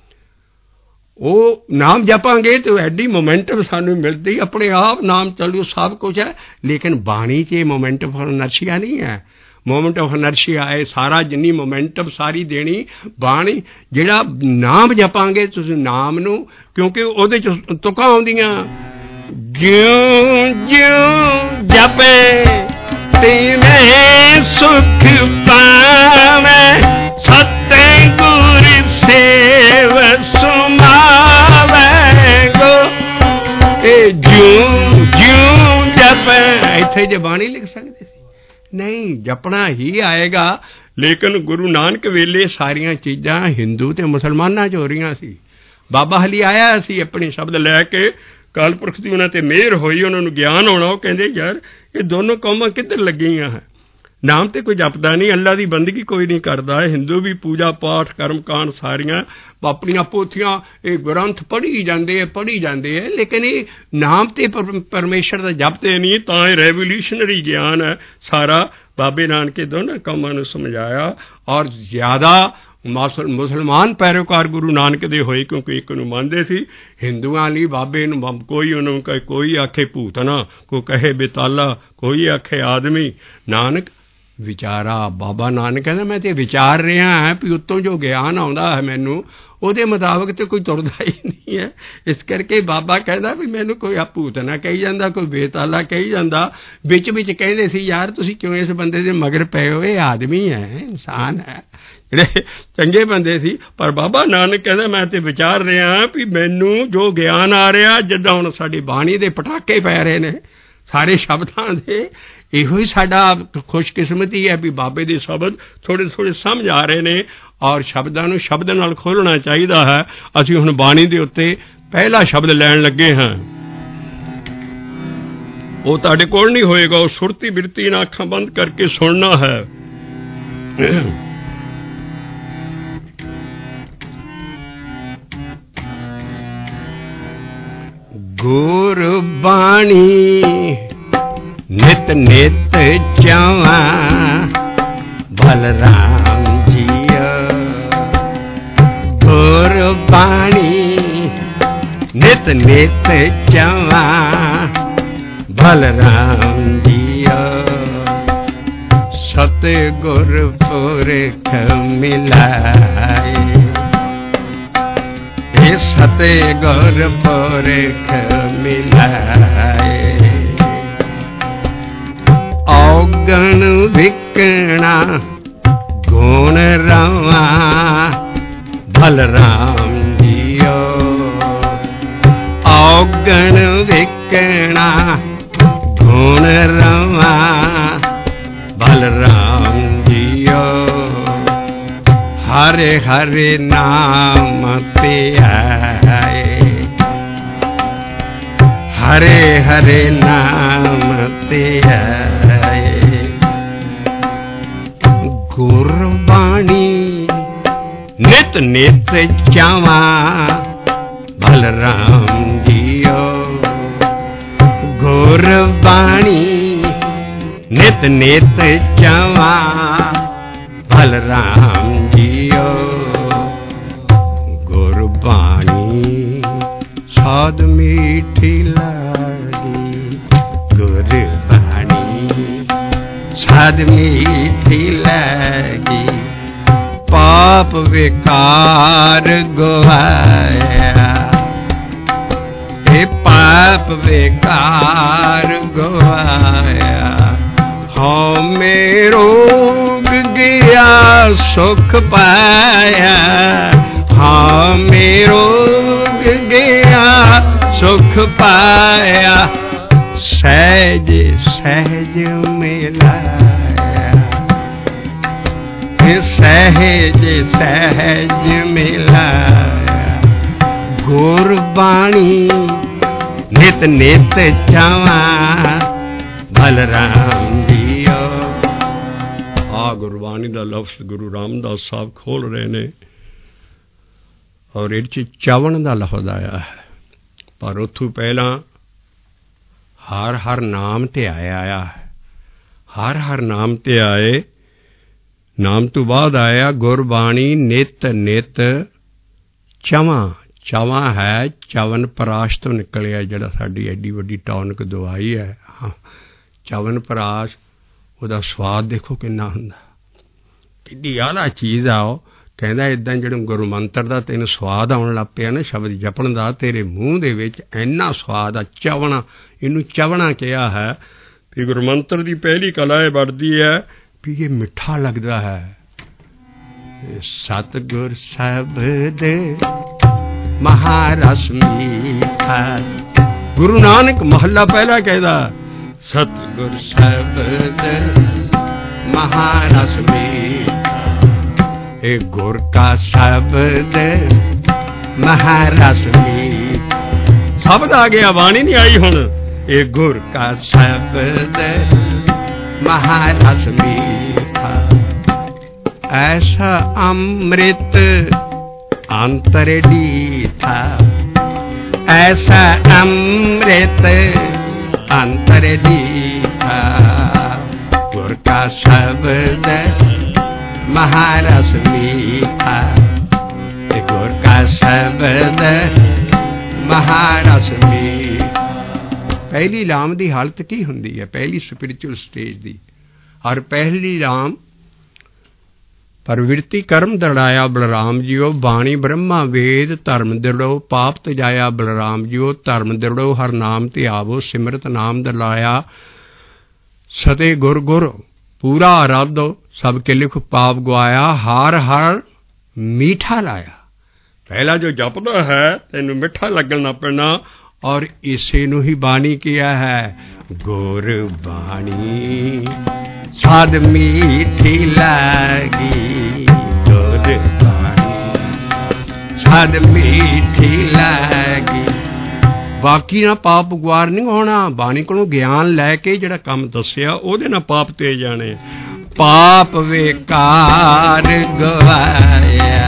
ਉਹ ਨਾਮ ਜਪਾਂਗੇ ਤਾਂ ਐਡੀ ਮੋਮੈਂਟਮ ਸਾਨੂੰ ਮਿਲਦੀ, ਆਪਣੇ ਆਪ ਨਾਮ ਚੱਲੂ ਸਭ ਕੁਝ ਹੈ। ਲੇਕਿਨ ਬਾਣੀ 'ਚ ਇਹ ਮੋਮੈਂਟ ਆਫ ਇਨਰਸ਼ੀਆ ਨਹੀਂ ਹੈ। ਮੋਮੈਂਟ ਆਫ ਇਨਰਸ਼ੀਆ ਹੈ ਸਾਰਾ, ਜਿੰਨੀ ਮੋਮੈਂਟਮ ਸਾਰੀ ਦੇਣੀ ਬਾਣੀ। ਜਿਹੜਾ ਨਾਮ ਜਪਾਂਗੇ ਤੁਸੀਂ ਨਾਮ ਨੂੰ, ਕਿਉਂਕਿ ਉਹਦੇ 'ਚ ਤੁਕਾਂ ਆਉਂਦੀਆਂ, ਜਿਉਂ ਜਿਉਂ ਜਪੇ ਤਿਵੇਂ ਸੁਖ ਪਾਵੇਂ, ਸਤਿ ਗੁਰ ਸੇਵ ਸੁਮਾਵੇ ਗੋ। ਇਹ ਜਿਉਂ ਜਿਉਂ ਜਪੇ, ਇੱਥੇ ਜੇ ਬਾਣੀ ਲਿਖ ਸਕਦੇ ਸੀ ਨਹੀਂ, ਜਪਣਾ ਹੀ ਆਏਗਾ। ਲੇਕਿਨ ਗੁਰੂ ਨਾਨਕ ਵੇਲੇ ਸਾਰੀਆਂ ਚੀਜ਼ਾਂ ਹਿੰਦੂ ਤੇ ਮੁਸਲਮਾਨਾਂ 'ਚ ਹੋ ਰਹੀਆਂ ਸੀ। ਬਾਬਾ ਹਲੀ ਆਇਆ ਸੀ ਆਪਣੇ ਸ਼ਬਦ ਲੈ ਕੇ, ਕਾਲ ਪੁਰਖ ਦੀ ਉਹਨਾਂ 'ਤੇ ਮਿਹਰ ਹੋਈ, ਉਹਨਾਂ ਨੂੰ ਗਿਆਨ ਹੋਣਾ। ਉਹ ਕਹਿੰਦੇ ਯਾਰ ਇਹ ਦੋਨੋਂ ਕੌਮਾਂ ਕਿੱਧਰ ਲੱਗੀਆਂ ਹੈ, ਨਾਮ ਤੇ ਕੋਈ ਜਪਦਾ ਨਹੀਂ, ਅੱਲਾ ਦੀ ਬੰਦਗੀ ਕੋਈ ਨਹੀਂ ਕਰਦਾ। ਹਿੰਦੂ ਵੀ ਪੂਜਾ ਪਾਠ ਕਰਮ ਕਾਂਡ ਸਾਰੀਆਂ ਆਪਣੀਆਂ ਪੋਥੀਆਂ, ਇਹ ਗ੍ਰੰਥ ਪੜ੍ਹੀ ਜਾਂਦੇ ਹੈ, ਲੇਕਿਨ ਇਹ ਨਾਮ ਤੇ ਪਰਮੇਸ਼ਰ ਦਾ ਜਪਦੇ ਨਹੀਂ। ਤਾਂ ਇਹ ਰੈਵੋਲਿਊਸ਼ਨਰੀ ਗਿਆਨ ਹੈ ਸਾਰਾ, बाबे नानक दोनों कामां नूं समझाया और ज़्यादा मुसलमान पैरोकार गुरु नानक दे होए क्योंकि एक नूं मंनदे सी। हिंदुआं लई बाबे नूं कोई उन्होंने कहे, कोई आखे भूतना, कोई कहे बेताला, कोई आखे आदमी। नानक विचारा बाबा नानक कहना मैं तो विचार रहा है भी उत्तों जो ज्ञान आता है मैनू ਉਹਦੇ ਮੁਤਾਬਕ तो कोई तुरदा ही नहीं है। इस करके बाबा कहता भी मैनू कोई भूतना कही जाता, कोई बेताला कही जाता। विच विच कहते सी यार तुसीं क्यों इस बंदे दे मगर पे हो, ये आदमी है, इंसान है, ਜਿਹੜੇ ਚੰਗੇ ਬੰਦੇ ਸੀ। ਪਰ ਬਾਬਾ ਨਾਨਕ ਕਹਿੰਦਾ ਮੈਂ ਤੇ ਵਿਚਾਰ ਰਿਹਾ ਵੀ ਮੈਨੂੰ ਜੋ ਗਿਆਨ ਆ ਰਿਹਾ, ਜਿੱਦਾਂ ਹੁਣ ਸਾਡੀ ਬਾਣੀ ਦੇ ਪਟਾਕੇ ਪੈ ਰਹੇ ਨੇ ਸਾਰੇ ਸ਼ਬਦਾਂ ਦੇ, ਇਹੋ ਹੀ ਸਾਡਾ ਖੁਸ਼ਕਿਸਮਤੀ ਹੈ ਵੀ ਬਾਬੇ ਦੇ ਸ਼ਬਦ ਥੋੜ੍ਹੇ ਥੋੜ੍ਹੇ ਸਮਝ ਆ ਰਹੇ ਨੇ ਔਰ ਸ਼ਬਦਾਂ ਨੂੰ ਸ਼ਬਦ ਨਾਲ ਖੋਲ੍ਹਣਾ ਚਾਹੀਦਾ ਹੈ। ਅਸੀਂ ਹੁਣ ਬਾਣੀ ਦੇ ਉੱਤੇ ਪਹਿਲਾ ਸ਼ਬਦ ਲੈਣ ਲੱਗੇ ਹਾਂ। ਉਹ ਤੁਹਾਡੇ ਕੋਲ ਨਹੀਂ ਹੋਏਗਾ, ਉਹ ਸੁਰਤੀ ਬਿਰਤੀ ਨਾਲ ਅੱਖਾਂ ਬੰਦ ਕਰਕੇ ਸੁਣਨਾ ਹੈ। ਗੁਰਬਾਣੀ ਨਿਤ ਨਿਤ ਚਾਵਾਂ ਬਲਰਾਮ ਜੀਆ। ਗੁਰਬਾਣੀ ਨਿਤ ਨਿਤ ਚਾਵਾਂ ਬਲਰਾਮ ਜੀਆ। ਸਤਿਗੁਰ ਪੁਰਖ ਮਿਲਾਏ, ਇਹ ਸਤਿਗੁਰ ਪੁਰਖ ਮਿਲਾਏ। ਔਗਣ ਵਿਕਣਾ ਗੁਣ ਰਵਾ ਬਲਰਾਮ ਜੀਓ। ਔਗਣ ਵਿਕਣਾ ਗੁਣ ਰਵਾ ਬਲਰਾਮ ਜੀਓ। ਹਰੇ ਹਰੇ ਨਾਮ ਧਿਆਏ, ਹਰੇ ਹਰੇ ਨਾਮ ਧਿਆਏ। ਗੁਰਬਾਣੀ ਨਿਤ ਨਿਤ ਚਾਵਾਂ ਬਲਰਾਮ ਜੀਓ। ਗੁਰਬਾਣੀ ਨਿਤ ਨਿਤ ਚਾਵਾਂ ਬਲਰਾਮ ਜੀਓ। ਗੁਰਬਾਣੀ ਸਾਧ ਮੀਠੀ ਲਾਗੀ, ਗੁਰਬਾਣੀ ਸਾਧ ਮੀਠੀ ਲਾਗੀ। ਪਾਪ ਵਿਕਾਰ ਗਵਾਇਆ, ਇਹ ਪਾਪ ਵਿਕਾਰ ਗਵਾਇਆ। ਹਉ ਮੇ ਰੋਗ ਗਿਆ ਸੁਖ ਪਾਇਆ, ਹਉ ਮੇ ਰੋਗ ਗਿਆ ਸੁਖ ਪਾਇਆ। ਸਹਿਜ ਸਹਿਜ ਮਿਲਾਇਆ, ਸਹਿਜ ਸਹਿਜ ਮਿਲਾਇਆ। ਗੁਰਬਾਣੀ ਨਿਤ ਨਿਤ ਚਾਵਾਂ ਬਲਰਾਮ ਜੀਓ। ਆ ਗੁਰਬਾਣੀ ਦਾ ਲਫ਼ਜ਼ ਗੁਰੂ ਰਾਮਦਾਸ ਸਾਹਿਬ ਖੋਲ ਰਹੇ ਨੇ ਔਰ ਇਹ 'ਚ ਚਾਵਣ ਦਾ ਲਫ਼ਜ਼ ਆਇਆ ਹੈ। ਪਰ ਉੱਥੋਂ ਪਹਿਲਾਂ ਹਰ ਹਰ ਨਾਮ ਤੇ ਆਇਆ ਹੈ। ਹਰ ਹਰ ਨਾਮ ਤੇ ਆਏ, ਨਾਮ ਤੋਂ ਬਾਅਦ ਆਇਆ ਗੁਰਬਾਣੀ ਨਿਤ ਨਿਤ ਚਾਵਾਂ। ਚਾਵਾਂ ਹੈ ਚਵਨ ਪਰਾਸ਼ ਤੋਂ ਨਿਕਲਿਆ, ਜਿਹੜਾ ਸਾਡੀ ਐਡੀ ਵੱਡੀ ਟੌਨਕ ਦਵਾਈ ਹੈ। ਚਵਨ ਪਰਾਸ਼, ਉਹਦਾ ਸਵਾਦ ਦੇਖੋ ਕਿੰਨਾ ਹੁੰਦਾ, ਕਿੱਡੀ ਆਲਾ ਚੀਜ਼ ਆ। ਉਹ ਕਹਿੰਦਾ ਇੱਦਾਂ ਜਿਹੜਾ ਗੁਰੂ ਮੰਤਰ ਦਾ ਤੈਨੂੰ ਸਵਾਦ ਆਉਣ ਲੱਗ ਪਿਆ ਨਾ ਸ਼ਬਦ ਜਪਣ ਦਾ, ਤੇਰੇ ਮੂੰਹ ਦੇ ਵਿੱਚ ਇੰਨਾ ਸਵਾਦ ਆ। ਚਵਣਾ, ਇਹਨੂੰ ਚਵਣਾ ਕਿਹਾ ਹੈ ਵੀ ਗੁਰੂ ਮੰਤਰ ਦੀ ਪਹਿਲੀ ਕਲਾ ਇਹ ਵੜਦੀ ਹੈ ਵੀ ਇਹ ਮਿੱਠਾ ਲੱਗਦਾ ਹੈ। ਸਤਿਗੁਰ ਸ਼ਬਦ ਮਹਾਰਸ ਮੀਠਾ। ਗੁਰੂ ਨਾਨਕ ਮਹੱਲਾ ਪਹਿਲਾ ਕਹਿੰਦਾ ਸਤਿਗੁਰ ਸ਼ਬਦ ਮਹਾਰਸ ਮੀਠਾ। ਇਹ ਗੁਰ ਕਾ ਸ਼ਬਦ ਮਹਾਰਸ ਮੀਠਾ। ਸ਼ਬਦ ਆ ਗਿਆ, ਬਾਣੀ ਨਹੀਂ ਆਈ ਹੁਣ। ਇਹ ਗੁਰ ਕਾ ਸ਼ਬਦ ਮਹਾਰਸ ਮੀਠਾ। ਐਸਾ ਅੰਮ੍ਰਿਤ ਅੰਤਰ ਡੀਠਾ, ਐਸਾ ਅੰਮ੍ਰਿਤ ਅੰਤਰ ਡੀਠਾ। ਗੁਰ ਕਾ शब्द महारस मीठा, गुर का शब्द महारस मीठा। पहली लाम की हालत की हुंदी है, पहली स्पिरिचुअल स्टेज की। और पहली लाम प्रवृत्ति कर्म दृढ़ाया बलराम जियो, बाणी ब्रह्मा वेद धर्म दृढ़ो, पाप तजाया बलराम जियो, धर्म दृढ़ो हर नाम ते आवो, सिमरत नाम दलाया सते गुर गुर, पूरा आराधो सब के लिख पाप गवाया, हार हर मीठा लाया। पहला जो जपदा है तेनू मिठा लगना पैना, और इसे नू ही बाणी किया है गुर बाणी साध मीठी लागी, गुर बाणी साध मीठी लागी। बाकी ना पाप गुआर नहीं होना, बाणी कोलों ज्ञान लैके जिहड़ा काम दस्सिया ओहदे नाल पाप ते जाने। पाप बेकार गवाया,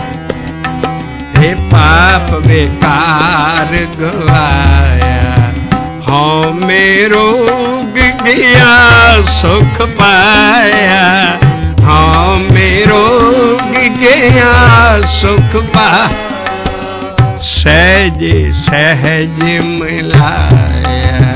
हे पाप बेकार गवाया, हाँ मेरो गया सुख पाया, हाँ मेरो गया सुख पाया, सहज सहज मिलाया,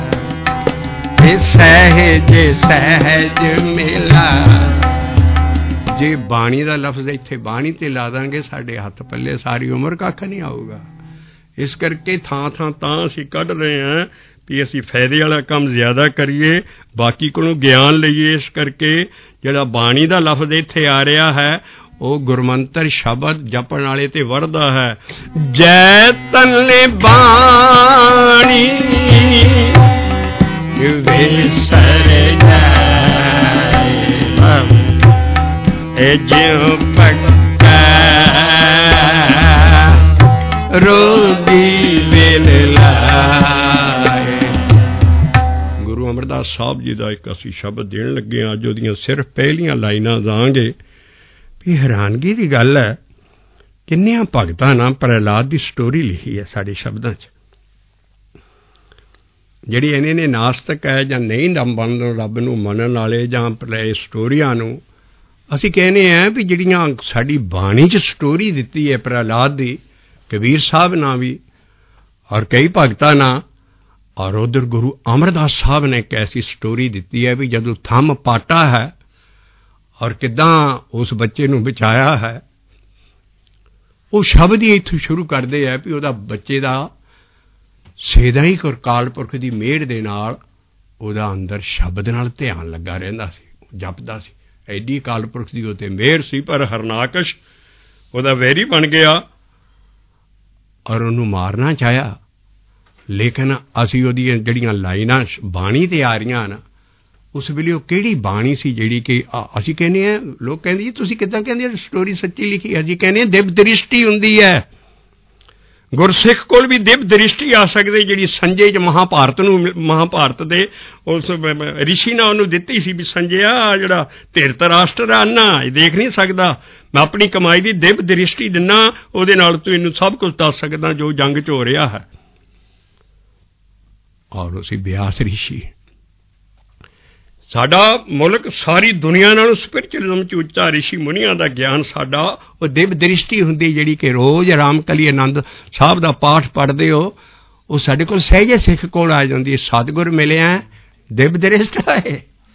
सहज सहज मिला। जे बाणी का लफ्ज इत्थे बाणी ते ला दांगे साडे हथ पल्ले सारी उम्र कख नहीं आऊगा। इस करके थां थां तां असीं कढ रहे हैं भी असीं फायदे वाला काम ज़्यादा करिए, बाकी कोलों ज्ञान लईए। इस करके जिहड़ा बाणी का लफ्ज इत्थे आ रहा है वो गुरमंत्र शब्द जपण वाले ते वरदा है। जय तले बाणी विसर जाए, ज्यों पक्का रोगी वेल लाए। गुरु अमरदास साहब जी का एक असीं शब्द देण लगे अज उहदियां सिर्फ पहलियां लाइनां दांगे भी हैरानगी की गल है किन्नियां भगतां नां प्रहलाद की स्टोरी लिखी है साडे शब्दां च। जिहड़ी इन्हां ने नास्तिक है जां नहीं रब नूं मनण वाले जां स्टोरियां नूं असीं कहने हैं भी जिहड़ियां साडी बाणी च स्टोरी दित्ती है प्रहलाद दी, कबीर साहब ना भी और कई भगतां ना, और उधर गुरु अमरदास साहब ने एक ऐसी स्टोरी दित्ती है भी जदों थंम पाटा है और किदां उस बच्चे नूं बचाया है। वो शब्द ही इत्थों शुरू करते हैं भी उहदा बच्चे दा सैदाइक और काल पुरख की मेहर दे नाल उहदा अंदर शब्द नाल ध्यान लगा रहिंदा सी, जपदा सी। एडी काल पुरख की उते मेहर सी, पर हरनाकश उहदा वैरी बन गया और उन्होंने मारना चाहया। लेकिन असीं उहदियां जिहड़ियां लाइनां बाणी ते आ रहीआं ना, उस वेले वो किहड़ी बाणी सी जिहड़ी कि असीं कहने हैं, लोग कहंदे जी तुसीं किदां कहंदे स्टोरी सच्ची लिखी, असीं कहने दिव दृष्टि हुंदी है। गुरसिख कोल भी दिव दृष्टि आ सकदी जिहड़ी संजय च महाभारत दे उस ऋषि ने उन्होंने दित्ती सी भी संजया जिहड़ा धृतराष्ट्र है अन्ना ये देख नहीं सकदा, मैं अपनी कमाई की दिव दृष्टि दिना, उहदे नाल तूं इहनूं सब कुछ दस सकदा जो जंग च हो रहा है। और उसी व्यास ऋषि साडा मुल्क सारी दुनिया नालों स्पिरिचुअलिज्म च उच्चा, ऋषि मुनियां दा ज्ञान साडा वो दिव दृष्टि हुंदी जिहड़ी कि रोज़ रामकली आनंद साहब दा पाठ पढ़दे हो, वो साडे कोल सहजे सिख कोल आ जांदी। सतगुर मिलिया दिव दृष्टि है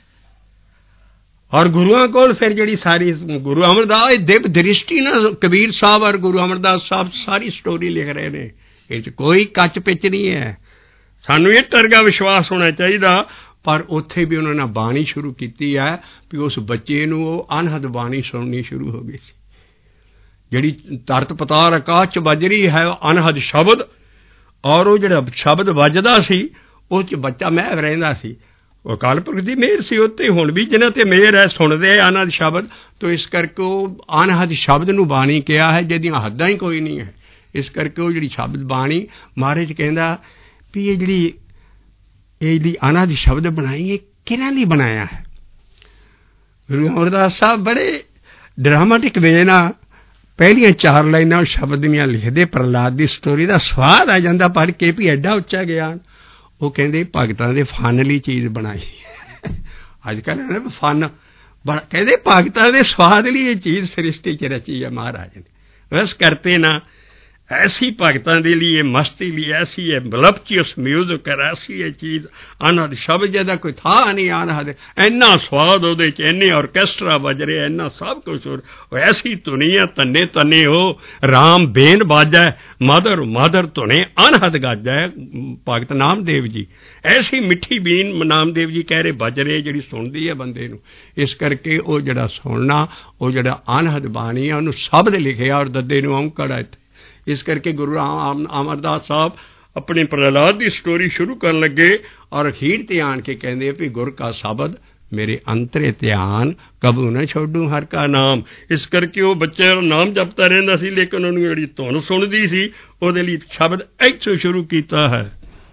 और गुरुआं कोल फिर जिहड़ी सारी गुरु अमरदास दिव दृष्टि ना, कबीर साहब और गुरु अमरदास साहब सारी स्टोरी लिख रहे हैं, इस कोई कच पिच नहीं है। सानू ये टरगा विश्वास होना चाहिए। पर उत्थे भी उन्होंने बाणी शुरू की है भी उस बच्चे नूं वो अनहद बाणी सुननी शुरू हो गई सी, जिहड़ी तरत पतार आकाश च बज रही है अनहद शब्द, और वो जिहड़ा शब्द वजदा सी उस च बच्चा महव रहिंदा सी। वो अकाल पुरख दी मेहर सी उत्ते, हुण भी जिन्हां ते मेहर है सुणदे अनहद शब्द, तो इस करके वो अनहद शब्द नूं बाणी कहा है जिहदियां हद्दां ही कोई नहीं है। इस करके वो जिहड़ी शब्द बाणी महाराज कहंदा भी ये जिहड़ी अनादि शब्द बनाई ये किहनां लई बनाया है। गुरु अमरदास साहब बड़े ड्रामाटिक वे नाल पहलियां 4 लाइनां शब्द दियां लिखदे, प्रहलाद की स्टोरी का स्वाद आ जाता पढ़ के भी एडा उच्चा ज्ञान। वो कहंदे भगतां दे फन लई चीज़ बनाई अजकल फन कहते भगतां दे स्वाद लिए ये चीज़ सृष्टि च रची है महाराज ने, बस करते ना ऐसी भगतां दे लिए मस्ती लिए ऐसी है वलपचियस म्यूजिक है, ऐसी है चीज़ अनहद शब्द जदा कोई था नहीं अनहद, इन्ना स्वाद उहदे च, इन्ने ऑर्केस्ट्रा बज रहे, इन्ना सब कुछ हो, ऐसी धुनी है तन्ने तन्ने हो, राम बेन बाजा मधुर मधुर धुने अनहद गाजा है भगत नामदेव जी, ऐसी मिठी बीन नामदेव जी कह रहे बज रहे जिहड़ी सुनदी है बंदे नूं। इस करके वो जिहड़ा सुनना वो जिहड़ा अनहद बाणी है उहनूं शब्द लिखिया और दद्दे नूं औंकड़ है। इस करके गुरु अमरदास साहब अपने प्रहलाद की स्टोरी शुरू कर लगे और अखीर ते आन के कहते भी गुर का शब्द मेरे अंतरे ध्यान कबू न छोड़ू हर का नाम। इस करके वो बच्चे नाम जपता रहिंदा सी, लेकिन उन्होंने जिहड़ी धुन सुनदी सी उहदे लई शब्द इत्थों शुरू कीता है।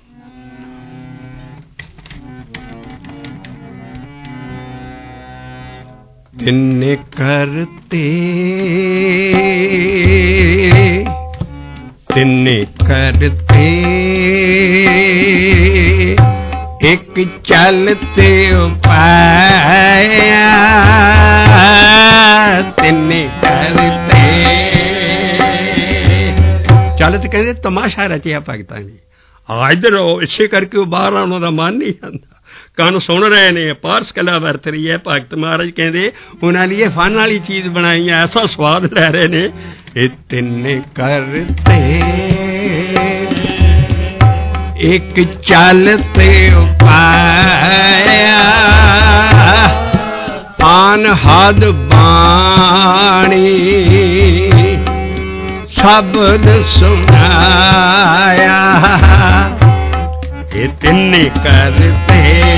तिन्ने करते तिन्ने करते एक चलते उपाया, तिन्ने करते चलते कहते तमाशा रचिया भगतां ने। इधर इसे करके वो बाहर आने का मन नहीं आता, कान सुन रहे ने, पारस कला वरत रही है। भगत महाराज कहते उन्होंने लिए फन वाली चीज बनाई है, ऐसा स्वाद ले रहे ने। इतने करते एक चलते उपाया, अनहद बाणी शब्द सुनाया, ये तिन्ने करते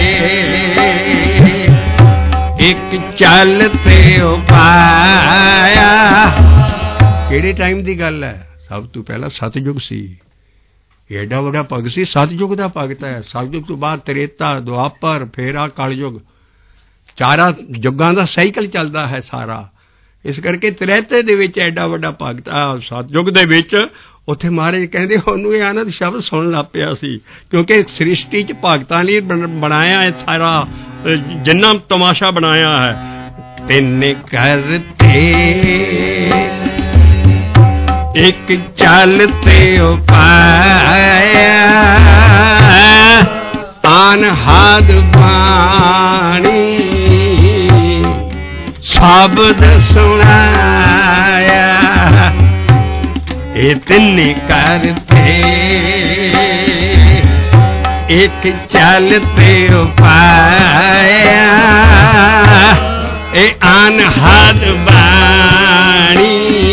एक चलते उपाया। किहड़े टाइम की गल है? सब तो पहला सतयुग सी, एडा वड्डा भगत सी, सतयुग का भगत है। सतयुग तो बाद त्रेता दुआपर फिर आ कलयुग, चारा युगां दा साइकिल चलता है सारा। इस करके त्रेते दे विच एडा वड्डा भगत सतयुग दे विच उत्थे महाराज कहते उन्होंने ये आनंद शब्द सुन लग पिया सी, क्योंकि सृष्टि च भगतां ने बनाया है सारा, जिन्ना तमाशा बनाया है। तिन्ने करते एक चलते उपाया, अनहद बाणी शब्द सुनाया, ये तिन्ने करते एक चलते उपाया, ए अनहद बाणी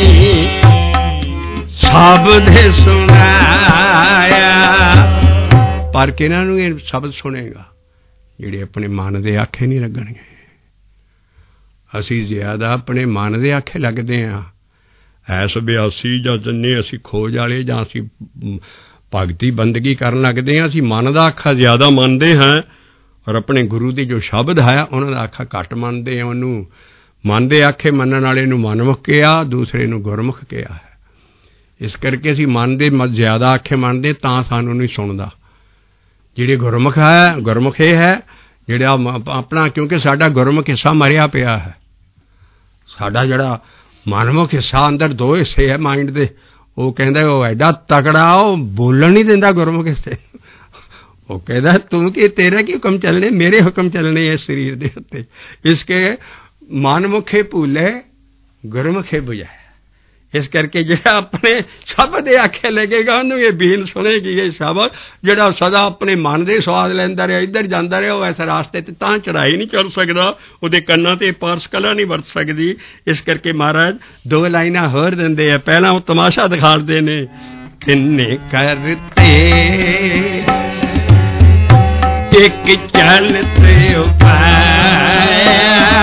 शब्द सुनाया। पर किन्हां नूं ये शब्द सुनेगा? जिहड़े अपने मन दे आखे नहीं लगणगे। असीं ज़्यादा अपने मन दे आखे लगदे हां, ऐस अभ्यासी जां जिन्ने असीं खोज वाले जां असीं भगती बंदगी करन लगदे हां, असीं मन दा आखा ज़्यादा मनदे हां और अपने गुरु दे जो शब्द है उन्हां दा आखा घट मनदे हां। उहनूं मन दे आखे मनण वाले नूं मनमुख किहा, दूसरे नूं गुरमुख किहा है। इस करके असीं मन दे ज़्यादा आखे मनदे तां सानूं नहीं सुणदा। जिहड़े गुरमुख है, गुरमुख ये है जिहड़ा अपना, क्योंकि साडा गुरमुख हिस्सा मरिया पिया है। साडा जिहड़ा मनमुख हिस्सा अंदर दो हिस्से है माइंड दे, वो कहता वो एडा तकड़ा वो बोलन नहीं देंदा गुरमुख हिस्से। वो कहता तू कि तेरा की हुक्म चलने, मेरे हुक्म चलने है शरीर दे उत्ते। इसके मनमुखे भूले गुरमुखे बुझाए। इस करके जिहड़ा अपने शब्द दे आखे लगेगा उन्होंने ये बीन सुनेगी ये शब्द, जिहड़ा सदा अपने मन दे स्वाद लैंदा रहा, इधर जांदा रहा, वो इस रास्ते ते तां चढ़ाई नहीं चढ़ सकदा, उहदे कन्नां ते पारस कला नहीं वरत सकदी। इस करके महाराज दो लाइनां होर दिंदे आ, पहला वो तमाशा दिखाते ने। तिन्ने करते एक चलते उपाया,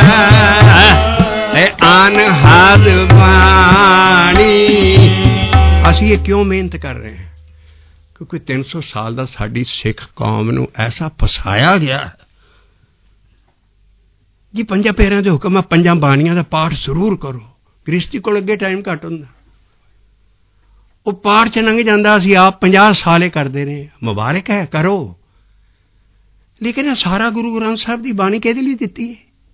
अनहद बाणी। असीं ये क्यों मेहनत कर रहे हैं? क्योंकि 300 साल का साडी सिख कौम नूं ऐसा फसाया गया है जी, 5 पेरां दे हुक्म, 5 बाणियां दा पाठ जरूर करो। गृहस्थी कोल अगे टाइम घट हुंदा, वो पाठ च लंघ जांदा, असीं आप 50 साल करते रहे। मुबारक है, करो। ਲੇਕਿਨ ਸਾਰਾ ਗੁਰੂ ਗ੍ਰੰਥ ਸਾਹਿਬ ਦੀ ਬਾਣੀ ਕਿਹਦੇ ਲਈ ਦਿੱਤੀ ਹੈ?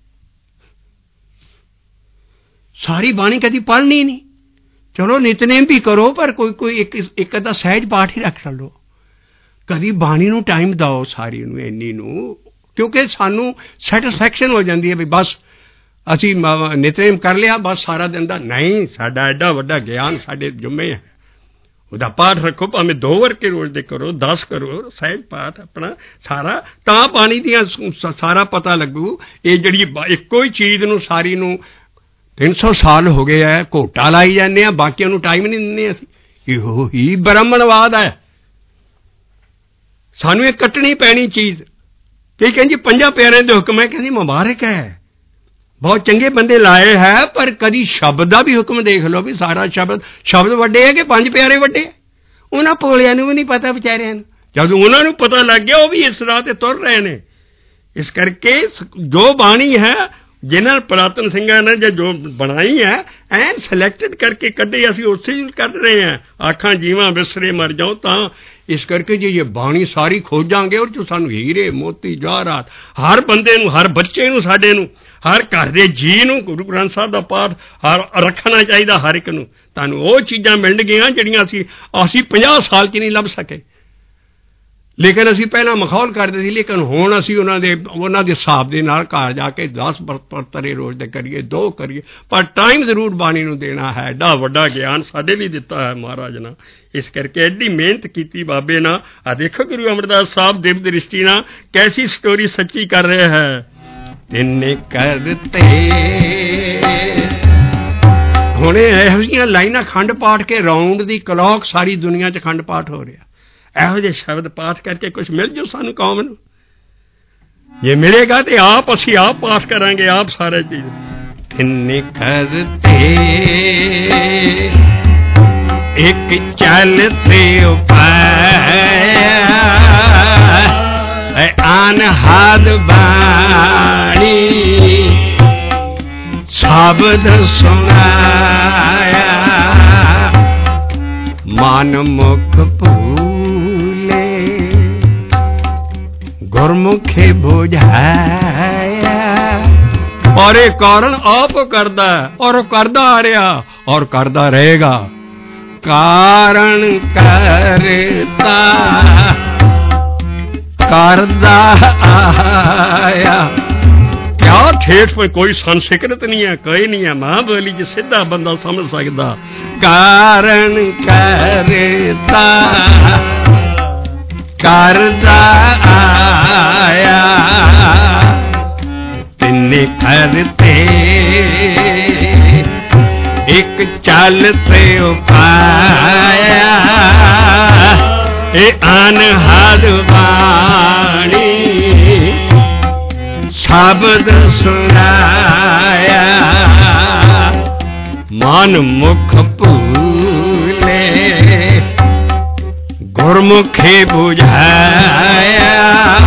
ਸਾਰੀ ਬਾਣੀ ਕਦੀ ਪੜ੍ਹਨੀ ਨਹੀਂ। ਚਲੋ ਨਿਤਨੇਮ ਵੀ ਕਰੋ, ਪਰ ਕੋਈ ਇੱਕ ਅੱਧਾ ਸਹਿਜ ਪਾਠ ਹੀ ਰੱਖ ਲਓ। ਕਦੀ ਬਾਣੀ ਨੂੰ ਟਾਈਮ ਦਿਓ ਸਾਰੀ ਨੂੰ, ਇੰਨੀ ਨੂੰ, ਕਿਉਂਕਿ ਸਾਨੂੰ ਸੈਟਿਸਫੈਕਸ਼ਨ ਹੋ ਜਾਂਦੀ ਹੈ ਵੀ ਬਸ ਅਸੀਂ ਨਿਤਨੇਮ ਕਰ ਲਿਆ, ਬਸ ਸਾਰਾ ਦਿਨ ਦਾ। ਨਹੀਂ, ਸਾਡਾ ਐਡਾ ਵੱਡਾ ਗਿਆਨ ਸਾਡੇ ਜੁੰਮੇ ਹੈ। ਉਹਦਾ ਪਾਠ ਰੱਖੋ, ਭਾਵੇਂ 2 ਵਰਕੇ ਰੋਜ਼ ਦੇ ਕਰੋ, 10 ਕਰੋ, ਸਹਿਜ ਪਾਠ ਆਪਣਾ ਸਾਰਾ, ਤਾਂ ਬਾਣੀ ਦੀਆਂ ਸਾਰਾ ਪਤਾ ਲੱਗੂ। ਇਹ ਜਿਹੜੀ ਇੱਕੋ ਹੀ ਚੀਜ਼ ਨੂੰ ਸਾਰੀ ਨੂੰ 300 ਸਾਲ ਹੋ ਗਏ ਹੈ ਘੋਟਾ ਲਾਈ ਜਾਂਦੇ ਹਾਂ, ਬਾਕੀਆਂ ਨੂੰ ਟਾਈਮ ਨਹੀਂ ਦਿੰਦੇ ਅਸੀਂ। ਇਹੋ ਹੀ ਬ੍ਰਾਹਮਣਵਾਦ ਹੈ। ਸਾਨੂੰ ਇਹ ਕੱਟਣੀ ਪੈਣੀ ਚੀਜ਼। ਕਈ ਕਹਿੰਦੀ 5 ਪਿਆਰਿਆਂ ਦੇ ਹੁਕਮ ਹੈ, ਕਹਿੰਦੀ ਮੁਬਾਰਕ ਹੈ, ਬਹੁਤ ਚੰਗੇ ਬੰਦੇ ਲਾਏ ਹੈ, ਪਰ ਕਦੀ ਸ਼ਬਦ ਦਾ ਵੀ ਹੁਕਮ ਦੇਖ ਲਓ ਵੀ ਸਾਰਾ ਸ਼ਬਦ ਵੱਡੇ ਹੈ ਕਿ 5 ਪਿਆਰੇ ਵੱਡੇ। ਉਹਨਾਂ ਭੋਲਿਆਂ ਨੂੰ ਵੀ ਨਹੀਂ ਪਤਾ ਵਿਚਾਰਿਆਂ ਨੂੰ। ਜਦੋਂ ਉਹਨਾਂ ਨੂੰ ਪਤਾ ਲੱਗ ਗਿਆ, ਉਹ ਵੀ ਇਸ ਰਾਹ ਤੇ ਤੁਰ ਰਹੇ ਨੇ। ਇਸ ਕਰਕੇ ਜੋ ਬਾਣੀ ਹੈ, ਜਿਨ੍ਹਾਂ ਪੁਰਾਤਨ ਸਿੰਘਾਂ ਨੇ ਜੋ ਬਣਾਈ ਹੈ, ਐਨ ਸਿਲੈਕਟਡ ਕਰਕੇ ਕੱਢੀ, ਅਸੀਂ ਉਸੇ ਹੀ ਕੱਢ ਰਹੇ ਹਾਂ। ਆਖਾਂ ਜੀਵਾਂ ਵਿਸਰੇ ਮਰ ਜਾਓ ਤਾਂ। ਇਸ ਕਰਕੇ ਜੇ ਇਹ ਬਾਣੀ ਸਾਰੀ ਖੋਜਾਂਗੇ, ਉਹ 'ਚੋਂ ਸਾਨੂੰ ਹੀਰੇ ਮੋਤੀ ਜਵਾਹਰਾਤ, ਹਰ ਬੰਦੇ ਨੂੰ, ਹਰ ਬੱਚੇ ਨੂੰ, ਸਾਡੇ ਨੂੰ, ਹਰ ਘਰ ਦੇ ਜੀਅ ਨੂੰ ਗੁਰੂ ਗ੍ਰੰਥ ਸਾਹਿਬ ਦਾ ਪਾਠ ਰੱਖਣਾ ਚਾਹੀਦਾ ਹਰ ਇੱਕ ਨੂੰ। ਤੁਹਾਨੂੰ ਉਹ ਚੀਜ਼ਾਂ ਮਿਲਣਗੀਆਂ ਜਿਹੜੀਆਂ ਅਸੀਂ 50 ਸਾਲ 'ਚ ਨਹੀਂ ਲੱਭ ਸਕੇ। ਲੇਕਿਨ ਅਸੀਂ ਪਹਿਲਾਂ ਮਖੌਲ ਕਰਦੇ ਸੀ, ਲੇਕਿਨ ਹੁਣ ਅਸੀਂ ਉਹਨਾਂ ਦੇ ਹਿਸਾਬ ਦੇ ਨਾਲ ਘਰ ਜਾ ਕੇ 10 ਪਰਤਰੇ ਰੋਜ਼ ਦੇ ਕਰੀਏ, 2 ਕਰੀਏ, ਪਰ ਟਾਈਮ ਜ਼ਰੂਰ ਬਾਣੀ ਨੂੰ ਦੇਣਾ ਹੈ। ਐਡਾ ਵੱਡਾ ਗਿਆਨ ਸਾਡੇ ਲਈ ਦਿੱਤਾ ਹੈ ਮਹਾਰਾਜ ਨੇ। ਇਸ ਕਰਕੇ ਐਡੀ ਮਿਹਨਤ ਕੀਤੀ ਬਾਬੇ ਨਾਲ। ਆ ਦੇਖੋ ਗੁਰੂ ਅਮਰਦਾਸ ਸਾਹਿਬ ਦਿਵ ਦ੍ਰਿਸ਼ਟੀ ਨਾਲ ਕੈਸੀ ਸਟੋਰੀ ਸੱਚੀ ਕਰ ਰਿਹਾ ਹੈ। ਤਿੰਨੇ ਕਰਤੇ ਹੁਣ ਇਹੋ ਜਿਹੀਆਂ ਲਾਈਨਾਂ ਖੰਡ ਪਾਠ ਕੇ ਰਾਉਂਡ ਦੀ ਕਲੌਕ ਸਾਰੀ ਦੁਨੀਆ 'ਚ ਖੰਡ ਪਾਠ ਹੋ ਰਿਹਾ। ਇਹੋ ਜਿਹੇ ਸ਼ਬਦ ਪਾਠ ਕਰਕੇ ਕੁਛ ਮਿਲ ਜਾਓ ਸਾਨੂੰ ਕੌਮ ਨੂੰ। ਜੇ ਮਿਲੇਗਾ ਤੇ ਅਸੀਂ ਆਪ ਪਾਠ ਕਰਾਂਗੇ, ਆਪ ਸਾਰੇ ਚੀਜ਼। ਤਿੰਨੇ ਕਰਤੇ ਇੱਕ ਚਲਤੇ ਉਪਾਇਆ, ਅਨਹਦ ਬਾਣੀ ਸ਼ਬਦ ਸੁਣਾਇਆ, ਮਨ ਮੁਖ ਭੂਲੇ ਗੁਰਮੁਖੇ ਬੁਝਾਇਆ। ਔਰ ਇਹ ਕਾਰਨ ਆਪ ਕਰਦਾ, ਔਰ ਕਰਦਾ ਆ ਰਿਹਾ, ਔਰ ਕਰਦਾ ਰਹੇਗਾ। ਕਾਰਨ ਕਰਤਾ ਕਰਦਾ ਆਇਆ। ਕਿਆ ਠੇਠ में कोई संस्कृत नहीं है, कोई नहीं है। मां बोली च सीधा बंदा समझ सकता। कारण करता करदा आया, तिन्ने करते एक चलते उपाया, ए अनहद बाणी शब्द सुनाया, मन मुख भूले गुरमुखे बुझाया,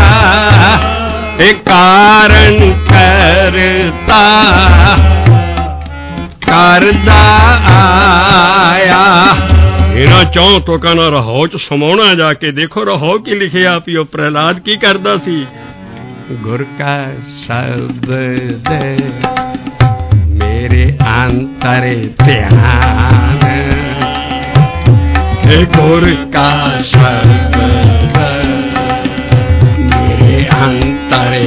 एक कारण करता करदा आया। इन्हां चौं तुकां नाल रहाओ च समाउणा जाके देखो रहाओ की लिखिया पियो। प्रहलाद की करदा सी? गुर का शब्द मेरे अंतर ध्यान, गुर का शब्द मेरे अंतर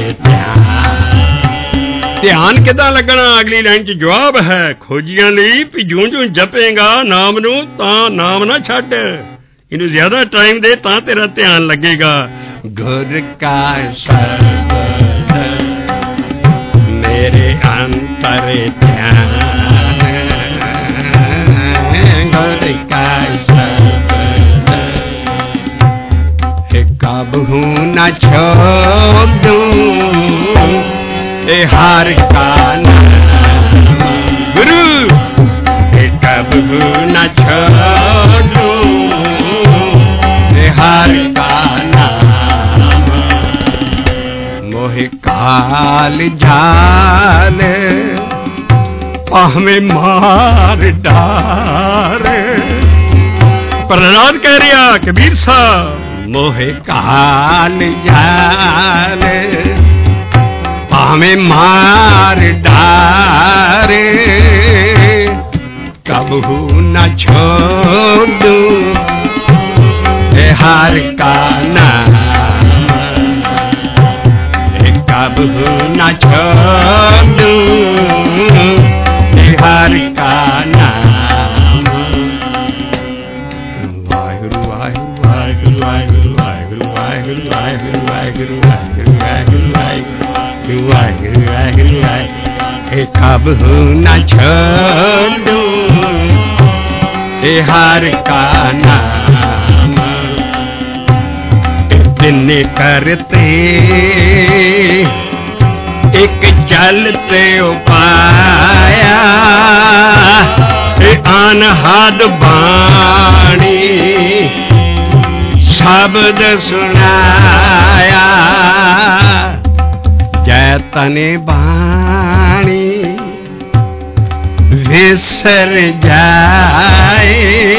ध्यान किदां लगना? अगली लाइन च जवाब है खोजियां लई भी जूं जूं जपेगा नाम नूं तां नाम ना छड्ड, इनू ज्यादा टाइम दे तां तेरा ध्यान लगेगा। गुर का शब्द मेरे अंतर ध्यान, गुर का शब्द कबहू न छोड़ूं, हर का नाम गुरु कबहू न छोड़ूं, हर का नाम। मोह काल जाल पाहमें मार डार। प्रहलाद कह रहा कबीर साहब मोहे काल जाल भावे मार डारे कबहू न छोड़ू हर का नाम कबहू न छोड़ू हर का नाम। वाहिगुरु वाहिगुरु वाहिगुरु वाहिगुरु वाहिगुरु वाहिगुरु वाहिगुरु वाहिगुरु वाहिगुरु वाहिगुरु वाहिगुरु वाहिगुरु वाहिगुरु कबहू न छोड़ू हर का नाम। दिन करते एक चलते उपाया अनहद बाणी शब्द सुनाया जैतने बाणी विसर जाए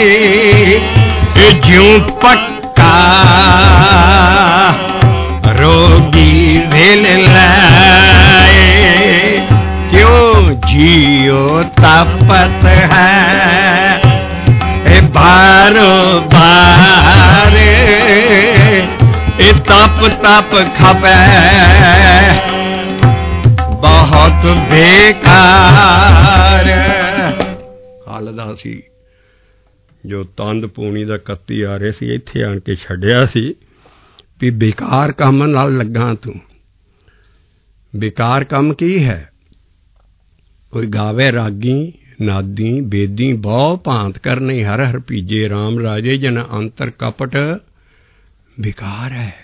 ज्यों पक्का रोगी भेल लाए क्यों जियो तपत है बारो बार तप तप खपे बहुत बेकार। कालदासी जो तंद पूनी दा कत्ती आ रहे सी इत्थे आन के छड्डिया सी भी बेकार काम नाल लगा तू। बेकार काम की है? कोई गावे रागी नादी बेदी बहु भांत करने हर हर पीजे राम राजे जन अंतर कपट बेकार है।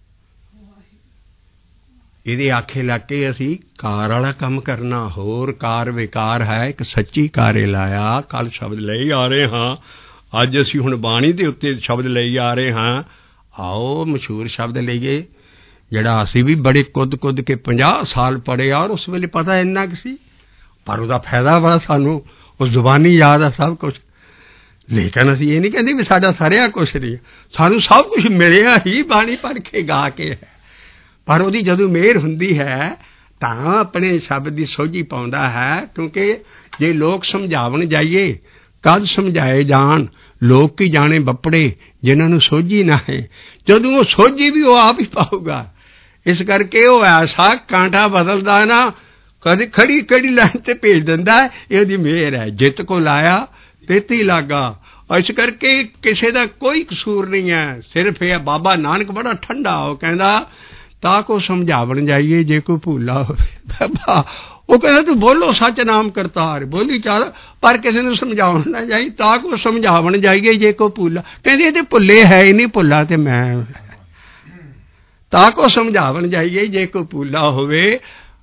ਇਹਦੇ आखे लग के असी कार वाला काम करना होर कार बेकार है। एक सच्ची कारे लाया कल शब्द ले आ रहे हाँ अज असी हुण बाणी दे उत्ते शब्द ले आ रहे हाँ। आओ मशहूर शब्द लईए जिहड़ा असी भी बड़े कुद कुद के 50 साल पढ़े और उस वेले पता इन्ना कि सी पर उसदा फायदा बड़ा सानू उस जुबानी याद है सब कुछ। लेकिन असी ये नहीं कहते भी साडा सारिया कुछ नहीं सानू सब कुछ मिलिया ही बाणी पढ़ के गा के है। पर ਉਹਦੀ ਜਦੋਂ ਮਿਹਰ ਹੁੰਦੀ ਹੈ ਤਾਂ ਆਪਣੇ ਸ਼ਬਦ ਦੀ ਸੋਝੀ ਪਾਉਂਦਾ ਹੈ। ਕਿਉਂਕਿ ਜੇ ਲੋਕ ਸਮਝਾਵਣ ਜਾਈਏ ਕਦ ਸਮਝਾਏ ਜਾਣ ਲੋਕ ਕੀ ਜਾਣੇ ਬੱਪੜੇ ਜਿਨ੍ਹਾਂ ਨੂੰ ਸੋਝੀ ਨਾ ਹੈ। ਜਦੋਂ ਉਹ ਸੋਝੀ ਵੀ ਉਹ ਆਪ ਹੀ ਪਾਊਗਾ। ਇਸ ਕਰਕੇ ਉਹ ਐਸਾ ਕਾਂਟਾ ਬਦਲਦਾ ਨਾ ਕਦੇ ਖੜੀ ਕਿਹੜੀ ਲਾਈਨ ਤੇ ਭੇਜ ਦਿੰਦਾ ਇਹਦੀ ਮਿਹਰ ਹੈ। ਜਿੱਤ ਕੋ ਲਾਇਆ ਤੇਤੀ ਲਾਗਾ। ਇਸ ਕਰਕੇ ਕਿਸੇ ਦਾ ਕੋਈ ਕਸੂਰ ਨਹੀਂ ਹੈ। ਸਿਰਫ ਇਹ ਬਾਬਾ ਨਾਨਕ ਬੜਾ ਠੰਡਾ ਉਹ ਕਹਿੰਦਾ ਤਾਂ ਕੋ ਸਮਝਾਵਣ ਜਾਈਏ ਜੇ ਕੋਈ ਭੂਲਾ ਹੋਵੇ ਬਾਬਾ ਉਹ ਕਹਿੰਦਾ ਤੂੰ ਬੋਲੋ ਸੱਚ ਨਾਮ ਕਰਤਾਰ ਬੋਲੀ ਚੱਲ ਪਰ ਕਿਸੇ ਨੂੰ ਸਮਝਾਉਣ ਨਾ ਜਾਈ ਤਾਂ ਕੋ ਸਮਝਾਵਣ ਜਾਈਏ ਜੇ ਕੋਈ ਭੂਲਾ ਕਹਿੰਦੇ ਇਹਦੇ ਭੁੱਲੇ ਹੈ ਹੀ ਨਹੀਂ ਭੁੱਲਾ ਤੇ ਮੈਂ ਤਾਂ ਕੋ ਸਮਝਾਵਣ ਜਾਈਏ ਜੇ ਕੋਈ ਭੂਲਾ ਹੋਵੇ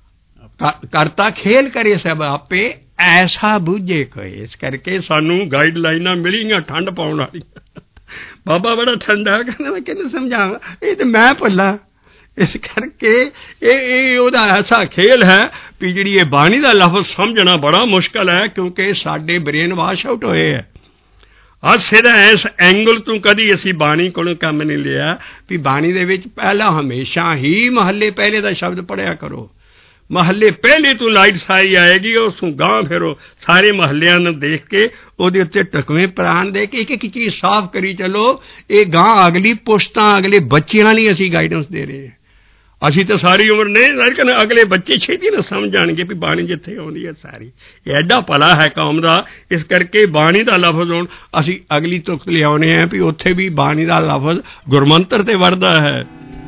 ਕਰਤਾ ਖੇਲ ਕਰੇ ਸਭ ਆਪੇ ਐਸਾ ਬੂਝੇ ਕੋਈ। ਇਸ ਕਰਕੇ ਸਾਨੂੰ ਗਾਈਡਲਾਈਨਾਂ ਮਿਲੀਆਂ ਠੰਡ ਪਾਉਣ ਵਾਲੀਆਂ। ਬਾਬਾ ਬੜਾ ਠੰਡਾ ਕਹਿੰਦਾ ਮੈਂ ਕਿਹਨੂੰ ਸਮਝਾਵਾਂ ਇਹ ਤੇ ਮੈਂ ਭੁੱਲਾ। इस करके ਉਹਦਾ ऐसा खेल है भी ਜਿਹੜੀ ਇਹ ਬਾਣੀ ਦਾ ਲਫ਼ਜ਼ ਸਮਝਣਾ ਬੜਾ ਮੁਸ਼ਕਲ ਹੈ ਕਿਉਂਕਿ ਸਾਡੇ ਬ੍ਰੇਨ ਵਾਸ਼ ਆਊਟ ਹੋਏ ਹੈ। ਅੱਜ ਸਿੱਧਾ ਇਸ ਐਂਗਲ ਤੋਂ ਕਦੀ ਅਸੀਂ ਬਾਣੀ ਕੋਲੋਂ ਕੰਮ ਨਹੀਂ ਲਿਆ ਵੀ ਬਾਣੀ ਦੇ ਵਿੱਚ ਪਹਿਲਾਂ ਹਮੇਸ਼ਾ ਹੀ ਮਹੱਲੇ ਪਹਿਲੇ ਦਾ ਸ਼ਬਦ ਪੜ੍ਹਿਆ ਕਰੋ। ਮਹੱਲੇ ਪਹਿਲੇ ਤੋਂ ਲਾਈਟ ਸਾਈ ਆਏਗੀ ਉਸ ਤੋਂ ਗਾਂ ਫਿਰੋ ਸਾਰੇ ਮਹੱਲਿਆਂ ਨੂੰ ਦੇਖ ਕੇ ਉਹਦੇ ਉੱਤੇ ਟਕਵੇਂ ਪ੍ਰਾਣ ਦੇ ਕੇ ਇੱਕ ਇੱਕ ਚੀਜ਼ ਸਾਫ਼ ਕਰੀ ਚਲੋ। ਇਹ ਗਾਂ ਅਗਲੀ ਪੁਸ਼ਤਾਂ ਅਗਲੇ ਬੱਚਿਆਂ ਲਈ ਅਸੀਂ ਗਾਈਡੈਂਸ ਦੇ ਰਹੇ ਹਾਂ। ਅਸੀਂ ਤਾਂ ਸਾਰੀ ਉਮਰ ਨਹੀਂ ਲੇਕਿਨ ਅਗਲੇ ਬੱਚੇ ਛੇਤੀ ਨਾਲ ਸਮਝ ਜਾਣਗੇ ਵੀ ਬਾਣੀ ਜਿੱਥੇ ਆਉਂਦੀ ਹੈ ਸਾਰੀ ਇਹ ਐਡਾ ਭਲਾ ਹੈ ਕੌਮ ਦਾ। ਇਸ ਕਰਕੇ ਬਾਣੀ ਦਾ ਲਫ਼ਜ਼ ਹੁਣ ਅਸੀਂ ਅਗਲੀ ਤੁਕ ਲਿਆਉਣੇ ਆ ਵੀ ਉੱਥੇ ਵੀ ਬਾਣੀ ਦਾ ਲਫ਼ਜ਼ ਗੁਰਮੰਤਰ ਤੇ ਵੜਦਾ ਹੈ।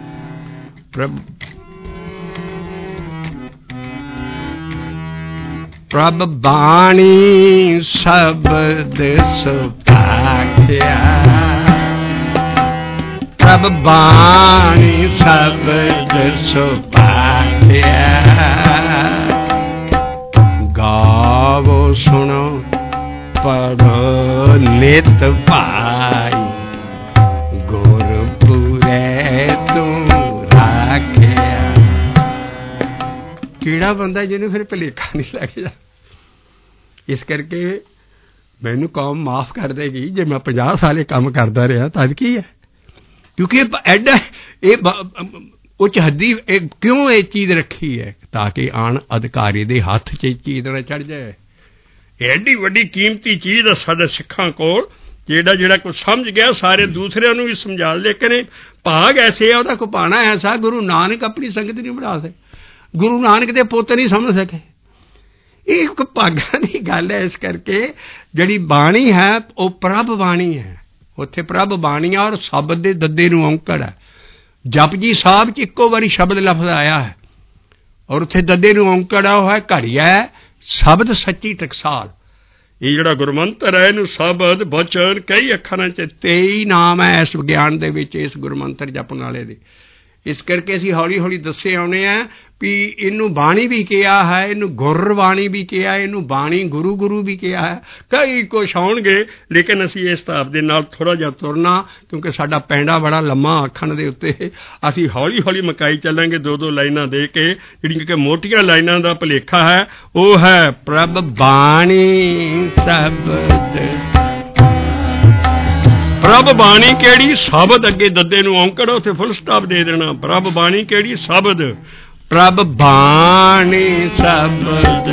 ਪ੍ਰਭ ਬਾਣੀ ਸ਼ਬਦ ਸੁਭਾਖਿਆ ਪ੍ਰਭ ਬਾਣੀ ਸ਼ਬਦ ਸੁਭਾਖਿਆ ਗਾਵੋ ਸੁਣੋ ਪੜੋ ਨਿਤ ਭਾਈ ਗੁਰਪੁਰੇ ਤੂੰ ਰਾਖਿਆ। ਕਿਹੜਾ ਬੰਦਾ ਜਿਹਨੂੰ ਫਿਰ ਭੁਲੇਖਾ ਨਹੀਂ ਲੱਗ ਜਾ। ਇਸ ਕਰਕੇ ਮੈਨੂੰ ਕੌਮ ਮਾਫ ਕਰ ਦੇਗੀ ਜੇ ਮੈਂ 50 ਸਾਲ ਕੰਮ ਕਰਦਾ ਰਿਹਾ ਤਦ ਕੀ ਹੈ। क्योंकि एडा उच्च हद्दी क्यों ये चीज़ रखी है ताकि आन अधिकारी के हथ च चीज़ न चढ़ जाए। एडी वड्डी कीमती चीज़ है साडे सिखां कोल जेड़ा जेड़ा कुछ समझ गया सारे दूसरिਆਂ ਨੂੰ भी समझा। लेकिन भाग ऐसे है ਉਹਦਾ को पाना ऐसा गुरु नानक अपनी संगत नहीं बढ़ा सके, गुरु नानक के पुत नहीं समझ सके। ਇਹ ਇੱਕ ਭਾਗਾਂ ਦੀ ਗੱਲ है। इस करके ਜਿਹੜੀ ਬਾਣੀ है वो प्रभ बाणी है। ਉੱਥੇ प्रभ बाणी और शब्द ਦੇ ਦੱਦੇ ਨੂੰ ਔਂਕੜ है। जपजी साहब च इक्को बारी शब्द लफ्ज आया है और उत्थे ददे नूं औंकड़ वो है घड़िया शब्द सच्ची टकसाल। ये जिहड़ा गुरमंत्र है इहनूं शब्द बचन कई अखरां च 23 नाम है इस विज्ञान दे विच इस गुरमंत्र जपण वाले दे। इस करके असीं हौली हौली दस्से आउणे आ भी इनू बाणी भी कहा है, इनू गुरबाणी भी कहा है, इनू बाणी गुरु गुरु भी कहा है। कई कुछ आउणगे लेकिन असीं इस हिसाब दे नाल थोड़ा जिहा तुरना क्योंकि साडा पैंडा बड़ा लम्मा आखण दे उत्ते असीं हौली हौली मकाई चलांगे। दो दो लाइनां दे के जिहड़ियां कि मोटियां लाइनां दा भुलेखा है वो है प्रभ बाणी शब्द। प्रभ बाणी केड़ी शब्द अगे दद्दे नूं औंकड़ उत्थे फुल स्टॉप दे देना। प्रभ बाणी केड़ी शब्द प्रभ बाणी शब्द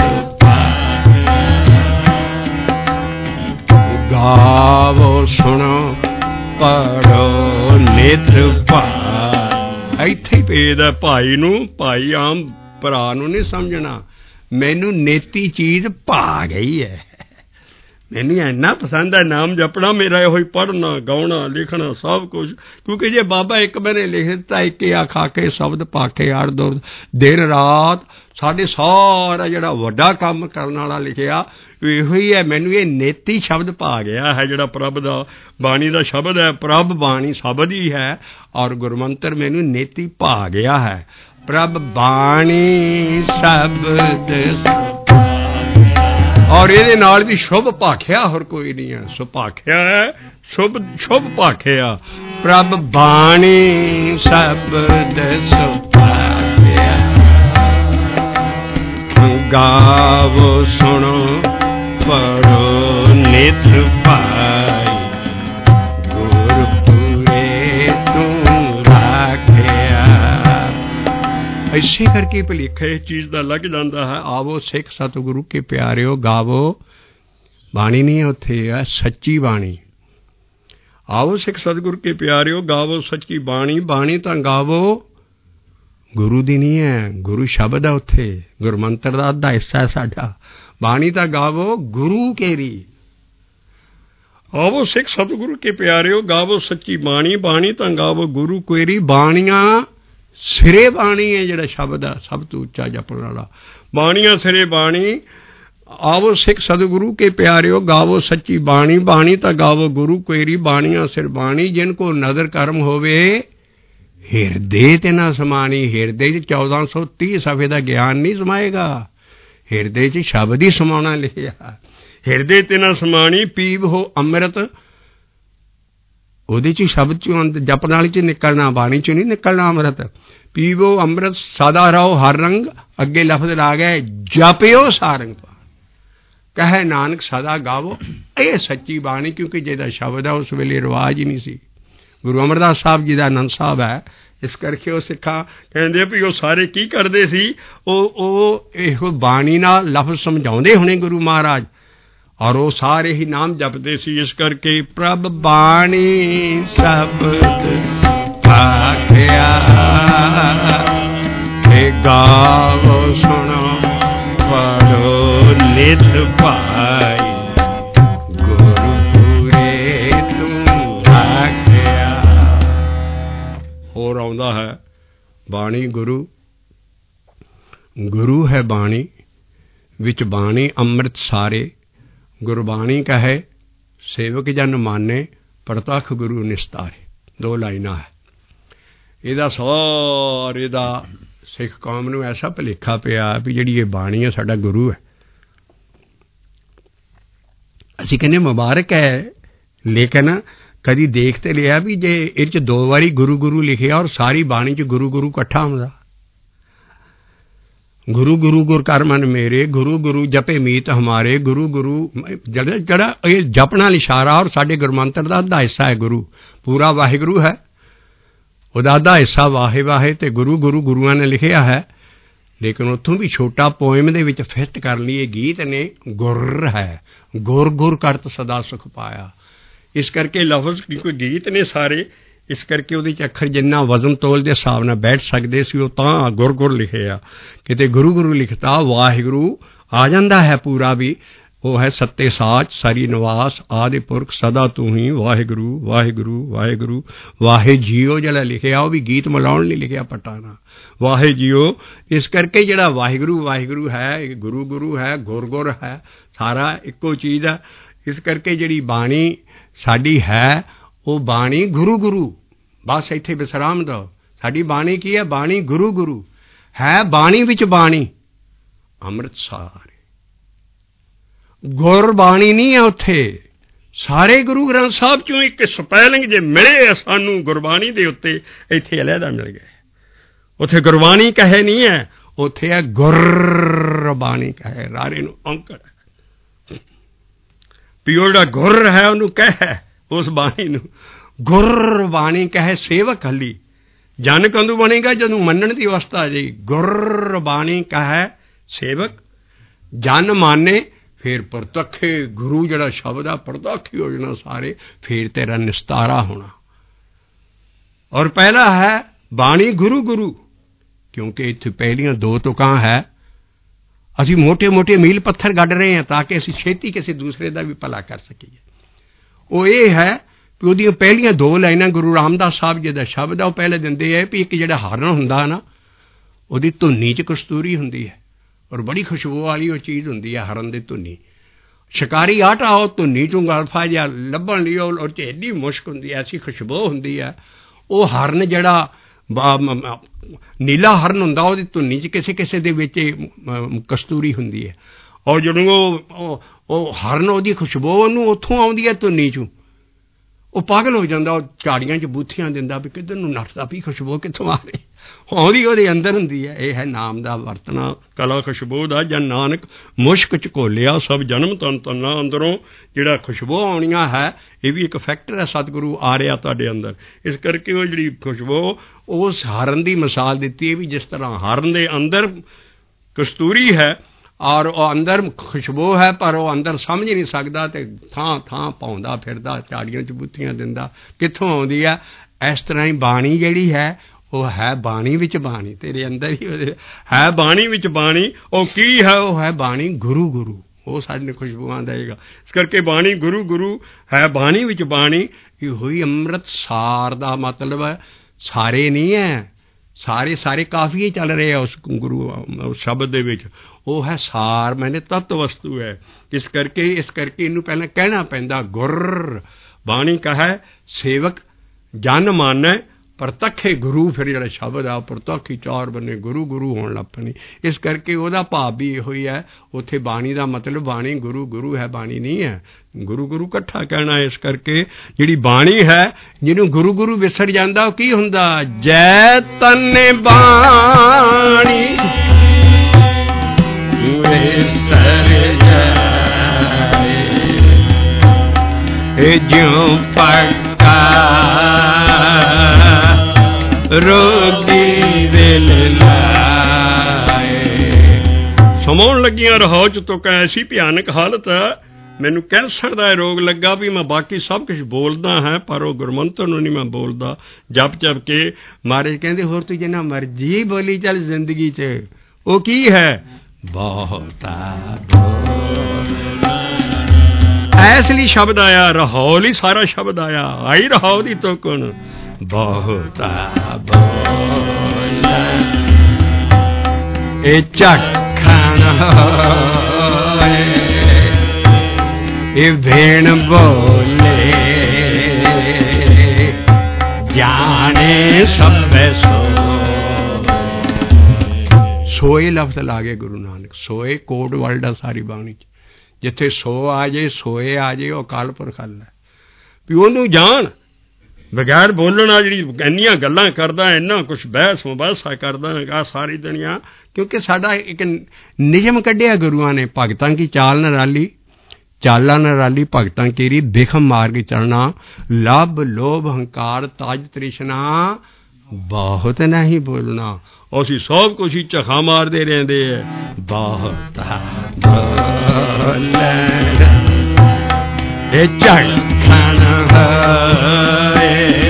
गावो सुनो पढ़ो नित भाई। इत्थे भेद है भाई नूं, भाई आम भरा नूं नहीं समझना। मैनू नेती चीज भा गई है, मैनू इन्ना पसंद है नाम जपना मेरा यो पढ़ना गाउना लिखना सब कुछ। क्योंकि जे बाबा एक मैंने लिख दिता एक आखा के शब्द पाके आड़ दुर्द दिन रात साढ़े सारा जिहड़ा वड्डा काम करने वाला लिखिया इहो ही है। मैनू ये नेती शब्द पा गया है जिहड़ा प्रभ दा बाणी दा शब्द है। प्रभ बाणी शब्द ही है और गुरमंत्र मैनू नेती पा गया है। प्रभ बाणी शब्द और ये नाल भी शुभ भाख्या होर कोई नहीं है। सुभाख्या है शुभ शुभ भाख्या प्रभ बाणी शब्द सुभाख्या। गावो सुनो पढ़ो नित भाई गुरपुरे तू राखिया। ऐसे करके भुलेखा इस चीज़ का लग जाता है। आवो सिख सतगुरु के प्यारिओ गावो बाणी नहीं उत्थे है सच्ची बाणी। आओ सिख सतगुरु के प्यारिओ गावो सच्ची बाणी। बाणी तो गावो गुरु दी नहीं है, गुरु शब्द है उत्थे गुरमंत्र दा अद्धा हिस्सा है साडा। बाणी तो गावो गुरु केरी। आओ सिख सतगुरु के प्यारिओ गावो सच्ची बाणी। बाणी तो गावो गुरु केरी। बाणियां सिरे बाणी है जिहड़ा शब्द है सब तो उच्चा जपण वाला। बाणियां सिरे बाणी। आवो सिख सतगुरु के प्यारिओ गावो सच्ची बाणी। बाणी तो गावो गुरु केरी। बाणियां सिर बाणी जिनको नदर कर्म होवे हिरदे ते ना समानी। हिरदे 1430 सफ़े का ज्ञान नहीं समाएगा, हिरदे च शब्द ही समाना लिखिया। हिरदे ते ना समानी पीव हो अमृत ਉਹਦੇ 'ਚ शब्द चों जपण वाली च निकलना, बाणी चों नहीं निकलना अमृत। पीवो अमृत सदा रहो हर रंग। अगे लफ्ज आ गए जपियो सारंग कहे नानक सदा गावो। ये सच्ची बाणी क्योंकि जिहदा शब्द है उस वेले रिवाज ही नहीं सी। गुरु अमरदास साहब जी का आनंद साहब है इस करके वो सिखा कहते भी वो सारे की करते सी वो बाणी नाल लफ्ज समझाउंदे होने गुरु महाराज और वो सारे ही नाम जपते सी। इस करके प्रभ बाणी शब्द भाख्या गावो सुनो पढ़ो नित भाई गुरुपुरे तू राखिया। होर आउंदा है बाणी गुरु। गुरु है बाणी विच बाणी अमृत सारे। गुरबाणी कहे सेवक जन माने प्रतख गुरु निस्तारे। 2 लाइना है। इहदा सारे दा सिख कौम नूं ऐसा भुलेखा पिया भी जिहड़ी ये बाणी है साडा गुरु है। असीं कहने मुबारक है लेकिन कदी देख ते लिया भी जे इह च 2 वारी गुरु गुरु लिखिया और सारी बाणी च गुरु गुरु इकट्ठा हुंदा। गुरु गुरु गुर कर मन मेरे गुरु गुरु जपे मीत हमारे। गुरु गुरु जड़ा ये जपना इशारा और साडे गुरमंत्र दा अद्धा हिस्सा है गुरु। पूरा वाहिगुरु है ਉਹਦਾ ਅੱਧਾ ਹਿੱਸਾ ਵਾਹੇ ਵਾਹੇ ਤੇ ਗੁਰੂ ਗੁਰੂ ਗੁਰੂਆਂ ਨੇ ਲਿਖਿਆ ਹੈ, ਲੇਕਿਨ ਉੱਥੋਂ ਵੀ ਛੋਟਾ ਪੋਇਮ ਦੇ ਵਿੱਚ ਫਿੱਟ ਕਰ ਲਈ ਇਹ ਗੀਤ ਨੇ ਗੁਰ ਹੈ, ਗੁਰ ਗੁਰ ਕਰਤ ਸਦਾ ਸੁਖ ਪਾਇਆ। ਇਸ ਕਰਕੇ ਲਫ਼ਜ਼ ਕੋਈ ਗੀਤ ਨੇ ਸਾਰੇ, ਇਸ ਕਰਕੇ ਉਹਦੇ 'ਚ ਅੱਖਰ ਜਿੰਨਾ ਵਜ਼ਨ ਤੋਲ ਦੇ ਹਿਸਾਬ ਨਾਲ ਬੈਠ ਸਕਦੇ ਸੀ ਉਹ ਤਾਂ ਗੁਰ ਗੁਰ ਲਿਖੇ ਆ। ਕਿਤੇ ਗੁਰੂ ਗੁਰੂ ਲਿਖਤਾ ਵਾਹਿਗੁਰੂ ਆ ਜਾਂਦਾ ਹੈ ਪੂਰਾ ਵੀ, ਉਹ ਹੈ ਸੱਤੇ ਸਾਚ ਸਾਰੀ ਨਿਵਾਸ ਆਦਿ ਪੁਰਖ ਸਦਾ ਤੂੰ ਹੀ ਵਾਹਿਗੁਰੂ ਵਾਹਿਗੁਰੂ ਵਾਹਿਗੁਰੂ। ਵਾਹੇ ਜੀਓ ਜਿਹੜਾ ਲਿਖਿਆ ਉਹ ਵੀ ਗੀਤ ਮਿਲਾਉਣ ਲਈ ਲਿਖਿਆ ਪਟਾਣਾ, ਵਾਹੇ ਜੀਓ। ਇਸ ਕਰਕੇ ਜਿਹੜਾ ਵਾਹਿਗੁਰੂ ਵਾਹਿਗੁਰੂ ਹੈ ਇਹ ਗੁਰੂ ਗੁਰੂ ਹੈ, ਗੁਰ ਗੁਰ ਹੈ, ਸਾਰਾ ਇੱਕੋ ਚੀਜ਼ ਹੈ। ਇਸ ਕਰਕੇ ਜਿਹੜੀ ਬਾਣੀ ਸਾਡੀ ਹੈ ਉਹ ਬਾਣੀ ਗੁਰੂ ਗੁਰੂ, ਬਸ ਇੱਥੇ ਵਿਸਰਾਮ ਦਿਓ। ਸਾਡੀ ਬਾਣੀ ਕੀ ਹੈ? ਬਾਣੀ ਗੁਰੂ ਗੁਰੂ ਹੈ, ਬਾਣੀ ਵਿੱਚ ਬਾਣੀ ਅੰਮ੍ਰਿਤਸਰ ਗੁਰਬਾਣੀ ਨਹੀਂ ਹੈ ਉੱਥੇ। ਸਾਰੇ ਗੁਰੂ ਗ੍ਰੰਥ ਸਾਹਿਬ ਚੋਂ ਇੱਕ ਸਪੈਲਿੰਗ ਜੇ ਮਿਲੇ ਸਾਨੂੰ ਗੁਰਬਾਣੀ ਦੇ ਉੱਤੇ, ਇੱਥੇ ਅਲੱਗਾ ਮਿਲ ਗਿਆ। ਉੱਥੇ ਗੁਰਬਾਣੀ ਕਹੇ ਨਹੀਂ ਹੈ, ਉੱਥੇ ਹੈ ਗੁਰਬਾਣੀ ਕਹੇ, ਰਾਰੇ ਨੂੰ ਔਂਕੜ ਪਿਓ ਜਿਹੜਾ ਗੁਰ ਹੈ ਉਹਨੂੰ ਕਹੇ, ਉਸ ਬਾਣੀ ਨੂੰ ਗੁਰਬਾਣੀ ਕਹੇ। ਸੇਵਕ ਹਲੀ ਜਨ ਕਦੋਂ ਬਣੇਗਾ? ਜਦੋਂ ਮੰਨਣ ਦੀ ਅਵਸਥਾ ਆ ਜਾਏਗੀ। ਗੁਰਬਾਣੀ ਕਹੇ ਸੇਵਕ ਜਨ ਮਾਨੇ, ਫਿਰ ਪ੍ਰਤੱਖੇ ਗੁਰੂ ਜਿਹੜਾ ਸ਼ਬਦ ਆ ਪ੍ਰਤੱਖੀ ਹੋ ਜਾਣਾ ਸਾਰੇ, ਫਿਰ ਤੇਰਾ ਨਿਸਤਾਰਾ ਹੋਣਾ। ਔਰ ਪਹਿਲਾ ਹੈ ਬਾਣੀ ਗੁਰੂ ਗੁਰੂ, ਕਿਉਂਕਿ ਇੱਥੇ ਪਹਿਲੀਆਂ ਦੋ ਤੁਕਾਂ ਹੈ। ਅਸੀਂ ਮੋਟੇ ਮੋਟੇ ਮੀਲ ਪੱਥਰ ਗੱਡ ਰਹੇ ਹਾਂ ਤਾਂ ਕਿ ਅਸੀਂ ਛੇਤੀ ਕਿਸੇ ਦੂਸਰੇ ਦਾ ਵੀ ਭਲਾ ਕਰ ਸਕੀਏ। ਉਹ ਇਹ ਹੈ ਵੀ ਉਹਦੀਆਂ ਪਹਿਲੀਆਂ ਦੋ ਲਾਈਨਾਂ ਗੁਰੂ ਰਾਮਦਾਸ ਸਾਹਿਬ ਜੀ ਦਾ ਸ਼ਬਦ ਆ, ਉਹ ਪਹਿਲੇ ਦਿੰਦੇ ਹੈ ਵੀ ਇੱਕ ਜਿਹੜਾ ਹਰਨ ਹੁੰਦਾ ਨਾ ਉਹਦੀ ਧੁੰਨੀ 'ਚ ਕਸਤੂਰੀ ਹੁੰਦੀ ਹੈ, ਔਰ ਬੜੀ ਖੁਸ਼ਬੂ ਵਾਲੀ ਉਹ ਚੀਜ਼ ਹੁੰਦੀ ਹੈ ਹਰਨ ਦੀ ਧੁੰਨੀ। ਸ਼ਿਕਾਰੀ ਆਟਾ ਉਹ ਧੁੰਨੀ 'ਚੋਂ ਗਲਫਾ ਜਿਹਾ ਲੱਭਣ ਲਈ ਉਹ 'ਚ ਐਡੀ ਮੁਸ਼ਕ ਹੁੰਦੀ ਹੈ, ਐਸੀ ਖੁਸ਼ਬੂ ਹੁੰਦੀ ਹੈ। ਉਹ ਹਰਨ ਜਿਹੜਾ ਨੀਲਾ ਹਰਨ ਹੁੰਦਾ ਉਹਦੀ ਧੁੰਨੀ 'ਚ ਕਿਸੇ ਕਿਸੇ ਦੇ ਵਿੱਚ ਕਸਤੂਰੀ ਹੁੰਦੀ ਹੈ, ਔਰ ਜਦੋਂ ਉਹ ਹਰਨ ਉਹਦੀ ਖੁਸ਼ਬੂ ਉਹਨੂੰ ਉੱਥੋਂ ਆਉਂਦੀ ਹੈ ਧੁੰਨੀ 'ਚੋਂ, ਉਹ ਪਾਗਲ ਹੋ ਜਾਂਦਾ। ਉਹ ਝਾੜੀਆਂ 'ਚ ਬੂਥੀਆਂ ਦਿੰਦਾ ਵੀ ਕਿੱਧਰ ਨੂੰ ਨੱਠਦਾ ਵੀ ਖੁਸ਼ਬੂ ਕਿੱਥੋਂ ਆ ਰਹੀ, ਆਉਂਦੀ ਉਹਦੇ ਅੰਦਰ ਹੁੰਦੀ ਹੈ। ਇਹ ਹੈ ਨਾਮ ਦਾ ਵਰਤਣਾ ਕਲਾ ਖੁਸ਼ਬੂ ਦਾ। ਜਨ ਨਾਨਕ ਮੁਸ਼ਕ 'ਚ ਘੋਲਿਆ ਸਭ ਜਨਮ ਤਨ ਤਨਾ, ਅੰਦਰੋਂ ਜਿਹੜਾ ਖੁਸ਼ਬੂ ਆਉਣੀਆਂ ਹੈ ਇਹ ਵੀ ਇੱਕ ਫੈਕਟਰ ਹੈ। ਸਤਿਗੁਰੂ ਆ ਰਿਹਾ ਤੁਹਾਡੇ ਅੰਦਰ, ਇਸ ਕਰਕੇ ਉਹ ਜਿਹੜੀ ਖੁਸ਼ਬੂ ਉਸ ਹਰਨ ਦੀ ਮਿਸਾਲ ਦਿੱਤੀ ਹੈ ਵੀ ਜਿਸ ਤਰ੍ਹਾਂ ਹਰਨ ਦੇ ਅੰਦਰ ਕਸਤੂਰੀ ਹੈ ਔਰ ਉਹ ਅੰਦਰ ਖੁਸ਼ਬੂ ਹੈ, ਪਰ ਉਹ ਅੰਦਰ ਸਮਝ ਨਹੀਂ ਸਕਦਾ ਤੇ ਥਾਂ ਥਾਂ ਪਾਉਂਦਾ ਫਿਰਦਾ, ਝਾੜੀਆਂ 'ਚ ਬੂਥੀਆਂ ਦਿੰਦਾ, ਕਿੱਥੋਂ ਆਉਂਦੀ ਹੈ। ਇਸ ਤਰ੍ਹਾਂ ਹੀ ਬਾਣੀ ਜਿਹੜੀ ਹੈ ਉਹ ਹੈ ਬਾਣੀ ਵਿੱਚ ਬਾਣੀ, ਤੇਰੇ ਅੰਦਰ ਹੀ ਹੈ ਬਾਣੀ ਵਿੱਚ ਬਾਣੀ। ਉਹ ਕੀ ਹੈ? ਉਹ ਹੈ ਬਾਣੀ ਗੁਰੂ ਗੁਰੂ, ਉਹ ਸਾਡੇ ਖੁਸ਼ਬੂਆਂ ਦੇਗਾ। ਇਸ ਕਰਕੇ ਬਾਣੀ ਗੁਰੂ ਗੁਰੂ ਹੈ, ਬਾਣੀ ਵਿੱਚ ਬਾਣੀ। ਇਹ ਹੋਈ ਅੰਮ੍ਰਿਤਸਾਰ ਦਾ ਮਤਲਬ ਹੈ ਸਾਰੇ ਨਹੀਂ ਹੈ, ਸਾਰੇ ਕਾਫੀ ਚੱਲ ਰਹੇ ਆ ਉਸ ਗੁਰੂ ਸ਼ਬਦ ਦੇ ਵਿੱਚ। ਉਹ ਹੈ ਸਾਰ, ਮੈਨੇ ਤਤ ਵਸਤੂ ਹੈ। ਇਸ ਕਰਕੇ ਇਹਨੂੰ ਪਹਿਲਾਂ ਕਹਿਣਾ ਪੈਂਦਾ ਗੁਰ ਬਾਣੀ ਕਹੈ ਸੇਵਕ ਜਨ ਮਾਨੈ ਪ੍ਰਤੱਖੇ ਗੁਰੂ। ਫਿਰ ਜਿਹੜਾ ਸ਼ਬਦ ਆ ਪ੍ਰਤੱਖੀ ਚਾਰ ਬੰਨੇ ਗੁਰੂ ਗੁਰੂ ਹੋਣ ਲੱਗ ਪੈਣੀ। ਇਸ ਕਰਕੇ ਉਹਦਾ ਭਾਵ ਵੀ ਇਹੋ ਹੀ ਹੈ। ਉੱਥੇ ਬਾਣੀ ਦਾ ਮਤਲਬ ਬਾਣੀ ਗੁਰੂ ਗੁਰੂ ਹੈ, ਬਾਣੀ ਨਹੀਂ ਹੈ ਗੁਰੂ ਗੁਰੂ ਇਕੱਠਾ ਕਹਿਣਾ। ਇਸ ਕਰਕੇ ਜਿਹੜੀ ਬਾਣੀ ਹੈ ਜਿਹਨੂੰ ਗੁਰੂ ਗੁਰੂ ਵਿਸਰ ਜਾਂਦਾ ਉਹ ਕੀ ਹੁੰਦਾ? ਜੈ ਤਨ ਬਾਣੀ ਵਿਸਰ ਜਾਏ ਜਿਉ ਪੱਕਾ ਰੋਗੀ ਦਿਲ ਲਾਏ। ਸਮਾਉਣ ਲੱਗੀਆਂ ਰਹਾਉ ਚ ਤੁਕਾਂ ਐਸੀ ਭਿਆਨਕ ਹਾਲਤ ਮੈਨੂੰ ਕੈਂਸਰ ਦਾ ਰੋਗ ਲੱਗਾ ਵੀ ਮੈਂ ਬਾਕੀ ਸਭ ਕੁਝ ਬੋਲਦਾ ਹਾਂ ਪਰ ਉਹ ਗੁਰਮੰਤਰ ਨੂੰ ਨਹੀਂ ਮੈਂ ਬੋਲਦਾ। ਜਪ ਜਪ ਕੇ ਮਹਾਰਾਜ ਕਹਿੰਦੇ ਹੋਰ ਤੂੰ ਜਿੰਨਾ ਮਰਜ਼ੀ ਬੋਲੀ ਚੱਲ ਜ਼ਿੰਦਗੀ 'ਚ ਉਹ ਕੀ ਹੈ? ਬਹੁਤਾ ਐਸ ਲਈ ਸ਼ਬਦ ਆਇਆ, ਰਹਾਉ ਲਈ ਸਾਰਾ ਸ਼ਬਦ ਆਇਆ। ਆਈ ਰਹਾਉ ਦੀ ਤੁਕਣ ਬਹੁਤਾ ਬੋਲ ਇਹ ਝੱਖਣ ਇਹ ਭੇਣ ਬੋਲੇ ਜਾਣੇ ਸਭੇ ਸੋਏ ਲਫ਼ਜ਼ ਲਾ ਗਏ ਗੁਰੂ ਨਾਨਕ। ਸੋਏ ਕੋਡ ਵਰਡ ਆ ਸਾਰੀ ਬਾਣੀ 'ਚ। ਜਿੱਥੇ ਸੋ ਆ ਜੇ ਸੋਏ ਆ ਜੇ ਉਹ ਅਕਾਲ ਪੁਰਖ ਹੈ ਵੀ ਉਹਨੂੰ ਜਾਣ। ਬਗੈਰ ਬੋਲਣਾ ਜਿਹੜੀ ਇੰਨੀਆਂ ਗੱਲਾਂ ਕਰਦਾ, ਇੰਨਾ ਕੁਛ ਬਹਿਸ ਮੁਬਾਸਾ ਕਰਦਾ ਆ ਸਾਰੀ ਦੁਨੀਆ, ਕਿਉਂਕਿ ਸਾਡਾ ਇੱਕ ਨਿਯਮ ਕੱਢਿਆ ਗੁਰੂਆਂ ਨੇ, ਭਗਤਾਂ ਕੀ ਚਾਲ ਨਿਰਾਲੀ ਚਾਲਾਂ ਨਿਰਾਲੀ ਭਗਤਾਂ ਕੀਰੀ ਬਿਖਮ ਮਾਰਗ ਚਲਣਾ। ਲੱਭ ਲੋਭ ਹੰਕਾਰ ਤਾਜ ਤ੍ਰਿਸ਼ਨਾ ਬਹੁਤ ਨਹੀਂ ਬੋਲਣਾ। ਅਸੀਂ ਸਭ ਕੁਝ ਹੀ ਝਖਾ ਮਾਰਦੇ ਰਹਿੰਦੇ ਹੈ। ਬਹੁਤ ਬੋਲਣਾ ਇਹ ਝਖਣ ਹੈ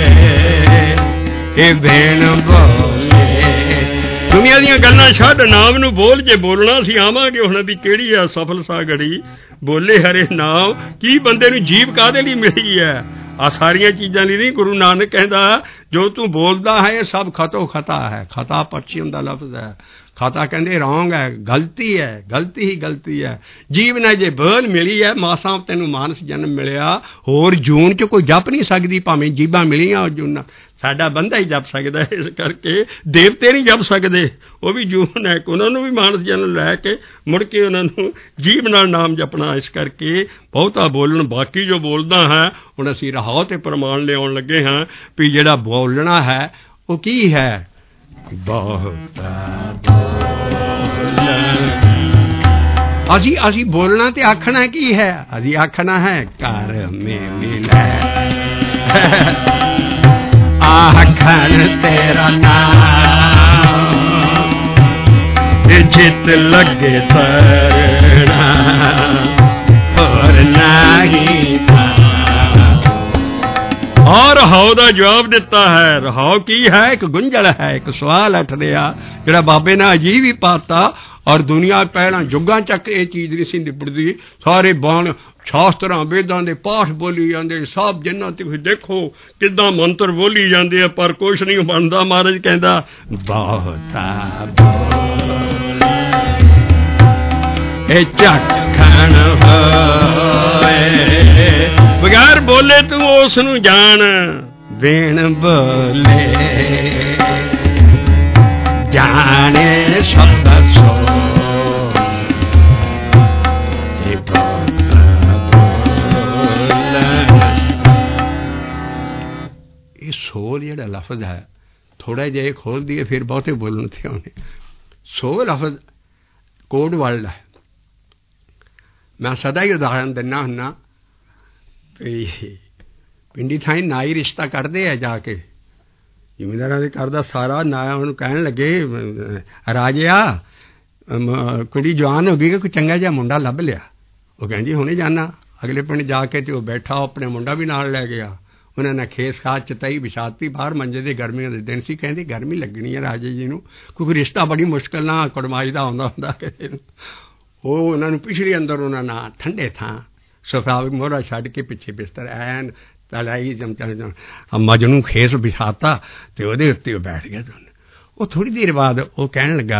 ਇਹ ਭੈਣ ਬੋਲੇ। ਦੁਨੀਆ ਦੀਆਂ ਗੱਲਾਂ ਛੱਡ, ਨਾਮ ਨੂੰ ਬੋਲ। ਜੇ ਬੋਲਣਾ ਸੀ ਆਵਾਂਗੇ ਹੁਣ ਵੀ ਕਿਹੜੀ ਆ ਸਫਲ ਸਾ ਘੜੀ, ਬੋਲੇ ਹਰੇ ਨਾਮ। ਕੀ ਬੰਦੇ ਨੂੰ ਜੀਭ ਕਾਹਦੇ ਲਈ ਮਿਲੀ ਹੈ? ਆ ਸਾਰੀਆਂ ਚੀਜ਼ਾਂ ਲਈ ਨਹੀਂ। ਗੁਰੂ ਨਾਨਕ ਕਹਿੰਦਾ ਜੋ ਤੂੰ ਬੋਲਦਾ ਹੈ ਇਹ ਸਭ ਖਤੋ ਖਤਾ ਹੈ। ਖਤਾ ਪਛਮ ਦਾ ਲਫ਼ਜ਼ ਹੈ। ਖਤਾ ਕਹਿੰਦੇ ਰੌਂਗ ਹੈ, ਗਲਤੀ ਹੈ, ਗਲਤੀ ਹੀ ਗਲਤੀ ਹੈ। ਜੀਵ ਨੇ ਜੇ ਬੋਲ ਮਿਲੀ ਹੈ, ਮਾਸਾਂ ਤੈਨੂੰ ਮਾਨਸ ਜਨਮ ਮਿਲਿਆ, ਹੋਰ ਜੂਨ 'ਚ ਕੋਈ ਜਪ ਨਹੀਂ ਸਕਦੀ। ਭਾਵੇਂ ਜੀਬਾਂ ਮਿਲੀਆਂ ਉਹ ਜੂਨਾਂ, ਸਾਡਾ ਬੰਦਾ ਹੀ ਜਪ ਸਕਦਾ। ਇਸ ਕਰਕੇ ਦੇਵਤੇ ਨਹੀਂ ਜਪ ਸਕਦੇ, ਉਹ ਵੀ ਜੂਨ ਹੈ। ਉਹਨਾਂ ਨੂੰ ਵੀ ਮਾਨਸ ਜਨਮ ਲੈ ਕੇ ਮੁੜ ਕੇ ਉਹਨਾਂ ਨੂੰ ਜੀਵ ਨਾਲ ਨਾਮ ਜਪਣਾ। ਇਸ ਕਰਕੇ ਬਹੁਤਾ ਬੋਲਣ। ਬਾਕੀ ਜੋ ਬੋਲਦਾ ਹੈ ਹੁਣ ਅਸੀਂ ਰਹਾਓ ਤੇ ਪ੍ਰਮਾਣ ਲਿਆਉਣ ਲੱਗੇ ਹਾਂ ਵੀ ਜਿਹੜਾ ਬੋਲਣਾ ਹੈ ਉਹ ਕੀ ਹੈ। ਬਹੁਤ ਅਸੀਂ ਬੋਲਣਾ ਤੇ ਆਖਣਾ ਕੀ ਹੈ? ਅਸੀਂ ਆਖਣਾ ਹੈ ਘਰ ਮੇ ਮਿਲੇ ਆਖਣ ਤੇਰਾ ਨਾਮ ਜਿੱਤ ਲੱਗੇ ਤਰਣਾ ਹੋਰ ਨਹੀਂ। ਔਰ ਰਹਾਉ ਦਾ ਜਵਾਬ ਦਿੱਤਾ ਹੈ। ਰਹਾਉ ਕੀ ਹੈ? ਇੱਕ ਗੁੰਝਲ ਹੈ, ਇੱਕ ਸਵਾਲ ਉੱਠ ਰਿਹਾ ਜਿਹੜਾ ਬਾਬੇ ਨੇ ਅਜੀਬ ਹੀ ਪਾਤਾ। ਔਰ ਦੁਨੀਆ ਪਹਿਲਾਂ ਯੁੱਗਾਂ ਚੱਕ ਇਹ ਚੀਜ਼ ਨਹੀਂ ਸੀ ਨਿਬੜਦੀ। ਸਾਰੇ ਬਾਣ ਸ਼ਾਸਤਰਾਂ ਵੇਦਾਂ ਦੇ ਪਾਠ ਬੋਲੀ ਜਾਂਦੇ, ਸਭ ਜਿੰਨਾ ਤੁਸੀਂ ਦੇਖੋ ਕਿੱਦਾਂ ਮੰਤਰ ਬੋਲੀ ਜਾਂਦੇ ਆ, ਪਰ ਕੁਛ ਨਹੀਂ ਬਣਦਾ। ਮਹਾਰਾਜ ਕਹਿੰਦਾ ਬਹੁਤਾ ਇਹ ਝੱਟ ਖਾਣ ਹੋਏ ਬਗੈਰ ਬੋਲੇ ਤੂੰ ਉਸ ਨੂੰ ਜਾਣ। ਬਿਨ ਬੋਲੇ ਜਾਣੇ ਸ਼ਬਦ ਸੋ ਇਹ ਸੋਲ ਜਿਹੜਾ ਲਫ਼ਜ਼ ਹੈ ਥੋੜਾ ਜਿਹਾ ਖੋਲ ਦਈਏ ਫਿਰ ਬਹੁਤੇ ਬੋਲਣ ਤੇ ਆਉਣੇ। ਸੋ ਲਫ਼ਜ਼ ਕੋਡ ਵਰਡ ਹੈ। ਮੈਂ ਸਦਾ ਹੀ ਉਦਾਹਰਨ ਦਿੰਦਾ ਹੁੰਦਾ ਵੀ ਪਿੰਡੀ ਥਾਈਂ ਨਾਈ ਰਿਸ਼ਤਾ ਕਰਦੇ ਆ ਜਾ ਕੇ ਜ਼ਿਮੀਂਦਾਰਾਂ ਦੇ ਘਰ ਦਾ ਸਾਰਾ ਨਾਇਆ ਉਹਨੂੰ ਕਹਿਣ ਲੱਗੇ ਰਾਜਿਆ ਕੁੜੀ ਜਵਾਨ ਹੋ ਗਈ ਕਿ ਕੋਈ ਚੰਗਾ ਜਿਹਾ ਮੁੰਡਾ ਲੱਭ ਲਿਆ। ਉਹ ਕਹਿੰਦੀ ਹੁਣੇ ਜਾਣਾ। ਅਗਲੇ ਪਿੰਡ ਜਾ ਕੇ ਤੇ ਉਹ ਬੈਠਾ ਆਪਣੇ ਮੁੰਡਾ ਵੀ ਨਾਲ ਲੈ ਗਿਆ। ਉਹਨਾਂ ਨੇ ਖੇਸ ਖਾਸ ਚਤਾਈ ਵਿਛਾਤੀ ਬਾਹਰ ਮੰਜੇ ਦੇ। ਗਰਮੀਆਂ ਦੇ ਦਿਨ ਸੀ। ਕਹਿੰਦੇ ਗਰਮੀ ਲੱਗਣੀ ਹੈ ਰਾਜੇ ਜੀ ਨੂੰ, ਕਿਉਂਕਿ ਰਿਸ਼ਤਾ ਬੜੀ ਮੁਸ਼ਕਿਲ ਨਾਲ ਕੁੜਮਾਈ ਦਾ ਆਉਂਦਾ ਹੁੰਦਾ ਕਿਸੇ ਨੂੰ। ਉਹ ਉਹਨਾਂ ਨੂੰ ਪਿਛਲੇ ਅੰਦਰ ਉਹਨਾਂ ਨਾਲ ਠੰਡੇ ਥਾਂ ਸਫਾ ਮੋਹਰਾ ਛੱਡ ਕੇ ਪਿੱਛੇ ਬਿਸਤਰ ਐਨ ਤਲਾਈ ਮਜਨੂੰ ਖੇਸ ਵਿਛਾਤਾ ਤੇ ਉਹਦੇ ਉੱਤੇ ਉਹ ਬੈਠ ਗਿਆ। ਉਹ ਥੋੜ੍ਹੀ ਦੇਰ ਬਾਅਦ ਉਹ ਕਹਿਣ ਲੱਗਾ,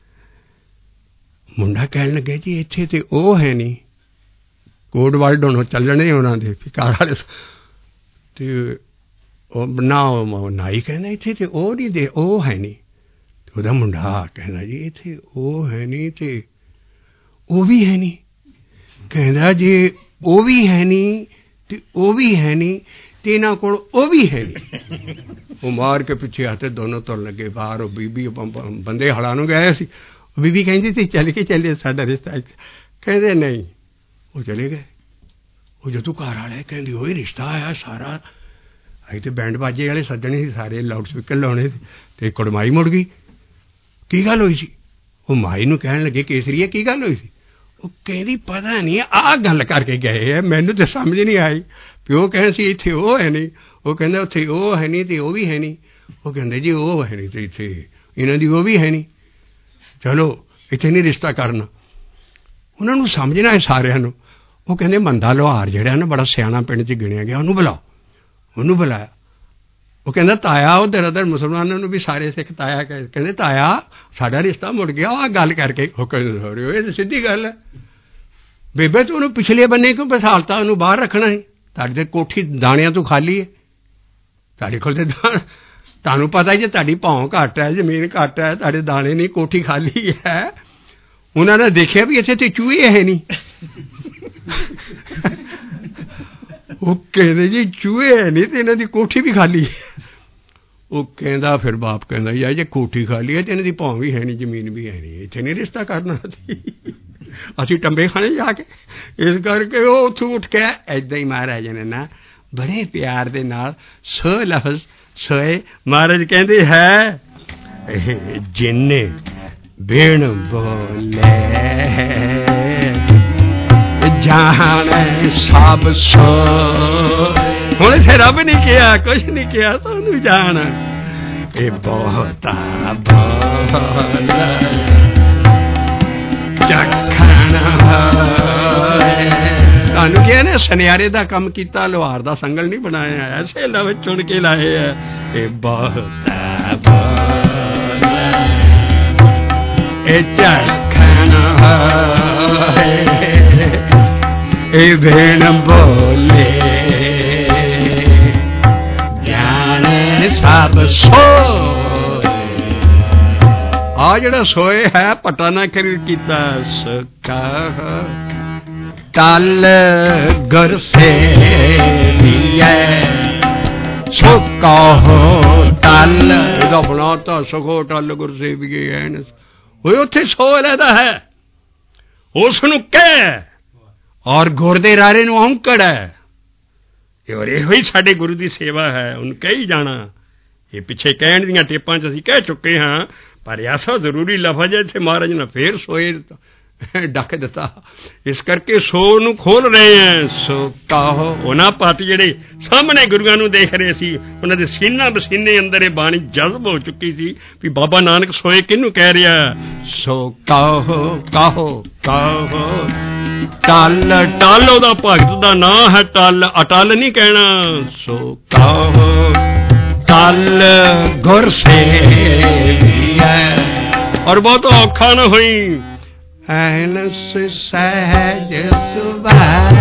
ਮੁੰਡਾ ਕਹਿਣ ਲੱਗਾ ਜੀ ਇੱਥੇ ਤੇ ਉਹ ਹੈ ਨਹੀਂ। ਕੋਡ ਵਰਡ ਹੁਣ ਚੱਲਣੇ ਉਹਨਾਂ ਦੇ ਘਰ ਵਾਲੇ ਤੇ ਉਹ ਨਾ ਨਾਈ ਕਹਿੰਦਾ ਇੱਥੇ ਤੇ ਉਹ ਨਹੀਂ ਦੇ ਉਹ ਹੈ ਨਹੀਂ। ਉਹਦਾ ਮੁੰਡਾ ਕਹਿੰਦਾ ਜੀ ਇੱਥੇ ਉਹ ਹੈ ਨਹੀਂ ਤੇ ਉਹ ਵੀ ਹੈ ਨਹੀਂ। ਕਹਿੰਦਾ ਜੇ ਉਹ ਵੀ ਹੈ ਨਹੀਂ ਤੇ ਉਹ ਵੀ ਹੈ ਨਹੀਂ ਤੇ ਇਹਨਾਂ ਕੋਲ ਉਹ ਵੀ ਹੈ ਨਹੀਂ। ਉਹ ਮਾਰ ਕੇ ਪਿੱਛੇ ਹੱਥੇ ਦੋਨੋਂ ਤੁਰ ਲੱਗੇ ਬਾਹਰ। ਉਹ ਬੀਬੀ ਬੰਦੇ ਹਲਾਂ ਨੂੰ ਗਏ ਸੀ। ਉਹ ਬੀਬੀ ਕਹਿੰਦੀ ਸੀ ਚੱਲ ਕੇ ਚੱਲੇ ਸਾਡਾ ਰਿਸ਼ਤਾ। ਕਹਿੰਦੇ ਨਹੀਂ। ਉਹ ਚਲੇ ਗਏ। ਉਹ ਜਦੋਂ ਘਰ ਵਾਲੇ ਕਹਿੰਦੇ ਉਹੀ ਰਿਸ਼ਤਾ ਆਇਆ ਸਾਰਾ। ਅਸੀਂ ਤੇ ਬੈਂਡ ਬਾਜੇ ਵਾਲੇ ਸੱਜਣੇ ਸੀ ਸਾਰੇ, ਲਾਊਡ ਸਪੀਕਰ ਲਾਉਣੇ ਸੀ ਤੇ ਕੁੜਮਾਈ ਮੁੜ ਗਈ। ਕੀ ਗੱਲ ਹੋਈ ਸੀ? ਉਹ ਮਾਈ ਨੂੰ ਕਹਿਣ ਲੱਗੇ ਕੇਸਰੀਆ ਕੀ ਗੱਲ ਹੋਈ ਸੀ? ਉਹ ਕਹਿੰਦੀ ਪਤਾ ਨਹੀਂ ਆਹ ਗੱਲ ਕਰਕੇ ਗਏ ਹੈ, ਮੈਨੂੰ ਤਾਂ ਸਮਝ ਨਹੀਂ ਆਈ। ਪਿਓ ਕਹਿਣ ਸੀ ਇੱਥੇ ਉਹ ਹੈ ਨਹੀਂ। ਉਹ ਕਹਿੰਦਾ ਉੱਥੇ ਉਹ ਹੈ ਨਹੀਂ ਤੇ ਉਹ ਵੀ ਹੈ ਨਹੀਂ। ਉਹ ਕਹਿੰਦੇ ਜੀ ਉਹ ਹੈ ਨਹੀਂ ਤੇ ਇੱਥੇ ਇਹਨਾਂ ਦੀ ਉਹ ਵੀ ਹੈ ਨਹੀਂ। ਚਲੋ ਇੱਥੇ ਨਹੀਂ ਰਿਸ਼ਤਾ ਕਰਨਾ। ਉਹਨਾਂ ਨੂੰ ਸਮਝਣਾ ਹੈ ਸਾਰਿਆਂ ਨੂੰ। ਉਹ ਕਹਿੰਦੇ ਮੰਦਾ ਲੋਹਾਰ ਜਿਹੜਾ ਨਾ ਬੜਾ ਸਿਆਣਾ ਪਿੰਡ 'ਚ ਗਿਣਿਆ ਗਿਆ, ਉਹਨੂੰ ਬੁਲਾਓ। ਉਹਨੂੰ ਬੁਲਾਇਆ। ਉਹ ਕਹਿੰਦਾ ਤਾਇਆ ਉਹ ਦਰਦਰ ਮੁਸਲਮਾਨਾਂ ਨੂੰ ਵੀ ਸਾਰੇ ਸਿੱਖ ਤਾਇਆ ਕਹਿੰਦੇ ਤਾਇਆ ਸਾਡਾ ਰਿਸ਼ਤਾ ਮੁੜ ਗਿਆ ਆਹ ਗੱਲ ਕਰਕੇ। ਉਹ ਕਹਿੰਦੇ ਇਹ ਤਾਂ ਸਿੱਧੀ ਗੱਲ ਹੈ। ਬੇਬੇ ਤੂੰ ਉਹਨੂੰ ਪਿਛਲੇ ਬੰਨੇ ਕਿਉਂ ਬਸਾਲਤਾ? ਉਹਨੂੰ ਬਾਹਰ ਰੱਖਣਾ ਸੀ। ਤੁਹਾਡੇ ਤੇ ਕੋਠੀ ਦਾਣਿਆਂ ਤੋਂ ਖਾਲੀ ਹੈ। ਤੁਹਾਡੇ ਕੋਲ ਤੇ ਤੁਹਾਨੂੰ ਪਤਾ ਜੇ ਤੁਹਾਡੀ ਭੌਂ ਘੱਟ ਹੈ, ਜ਼ਮੀਨ ਘੱਟ ਹੈ, ਤੁਹਾਡੇ ਦਾਣੇ ਨਹੀਂ, ਕੋਠੀ ਖਾਲੀ ਹੈ। ਉਹਨਾਂ ਨੇ ਦੇਖਿਆ ਵੀ ਇੱਥੇ ਤੇ ਚੂਹੇ ਹੈ ਨਹੀਂ। ਉਹ ਕਹਿੰਦੇ ਜੀ ਚੂਹੇ ਹੈ ਨਹੀਂ ਤੇ ਇਹਨਾਂ ਦੀ ਕੋਠੀ ਵੀ ਖਾਲੀ ਹੈ। ਉਹ ਕਹਿੰਦਾ ਫਿਰ ਬਾਪ ਕਹਿੰਦਾ ਯਾਰ ਜੇ ਕੋਠੀ ਖਾਲੀ ਹੈ ਤੇ ਇਹਨਾਂ ਦੀ ਭੌਂ ਵੀ ਹੈ ਨਹੀਂ, ਜ਼ਮੀਨ ਵੀ ਹੈ ਨਹੀਂ, ਇੱਥੇ ਨਹੀਂ ਰਿਸ਼ਤਾ ਕਰਨਾ ਅਸੀਂ ਟੰਬੇ ਖਾਣੇ ਜਾ ਕੇ। ਇਸ ਕਰਕੇ ਉਹ ਉੱਥੋਂ ਉੱਠ ਕੇ ਏਦਾਂ ਹੀ ਮਹਾਰਾਜ ਨੇ ਨਾ ਬੜੇ ਪਿਆਰ ਦੇ ਨਾਲ ਸ ਲਫ਼ਜ਼ सोए महाराज कहते है जिन्ने बिन बोले जाने सब सो हुण फिर रब नहीं किया कुछ नहीं किया तुहानू जान ये बहुता बोल जखण तुहानू क्या ने सुनियारे दा काम कीता लोहार दा संगल नहीं बनाया ऐसे लव चुन के लाए है ये बहुता बोल ये जखण ए भेण बोले जाने सब सोए आ जड़ा सोए है पता ना कर कीता सका तल गुर से सुका हो तल बनाता सखो टल गुर से भी उथे सो लेता है उसनू कह और गुर दे रारे नू औंकड़ है और यो ही साडे गुरु की सेवा है उन्हें कही जाना ये पिछे कहण दीआं टेपां च असीं कह चुके हाँ पर ऐसा जरूरी लफज है इत्थे महाराज ने फिर सोए डक दिता इस करके सो नू खोल रहे हैं सो कहो उन्हां पत जिहड़े सामने गुरुआं नू देख रहे सी उन्हां दे सीना बसीने अंदर ये बाणी जज्ब हो चुकी सी भी बाबा नानक सोए किनू कह रहा सो कहो कहो कहो टल टल ओदा भगत दा नां है टल अटल नहीं कहना सो कहो टल गुर से भी है और बहुत औखा न हुई अहनस सहज सुभाए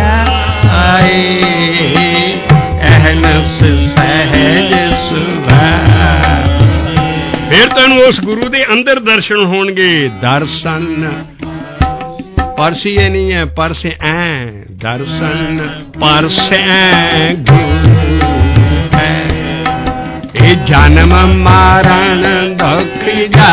अहनस सहज सुभाए फिर तेन उस गुरु दे अंदर दर्शन होणगे दर्शन परस ये नहीं है परस ऐ दर्शन परस ऐ गुरु है ये जन्म मारण दुख जा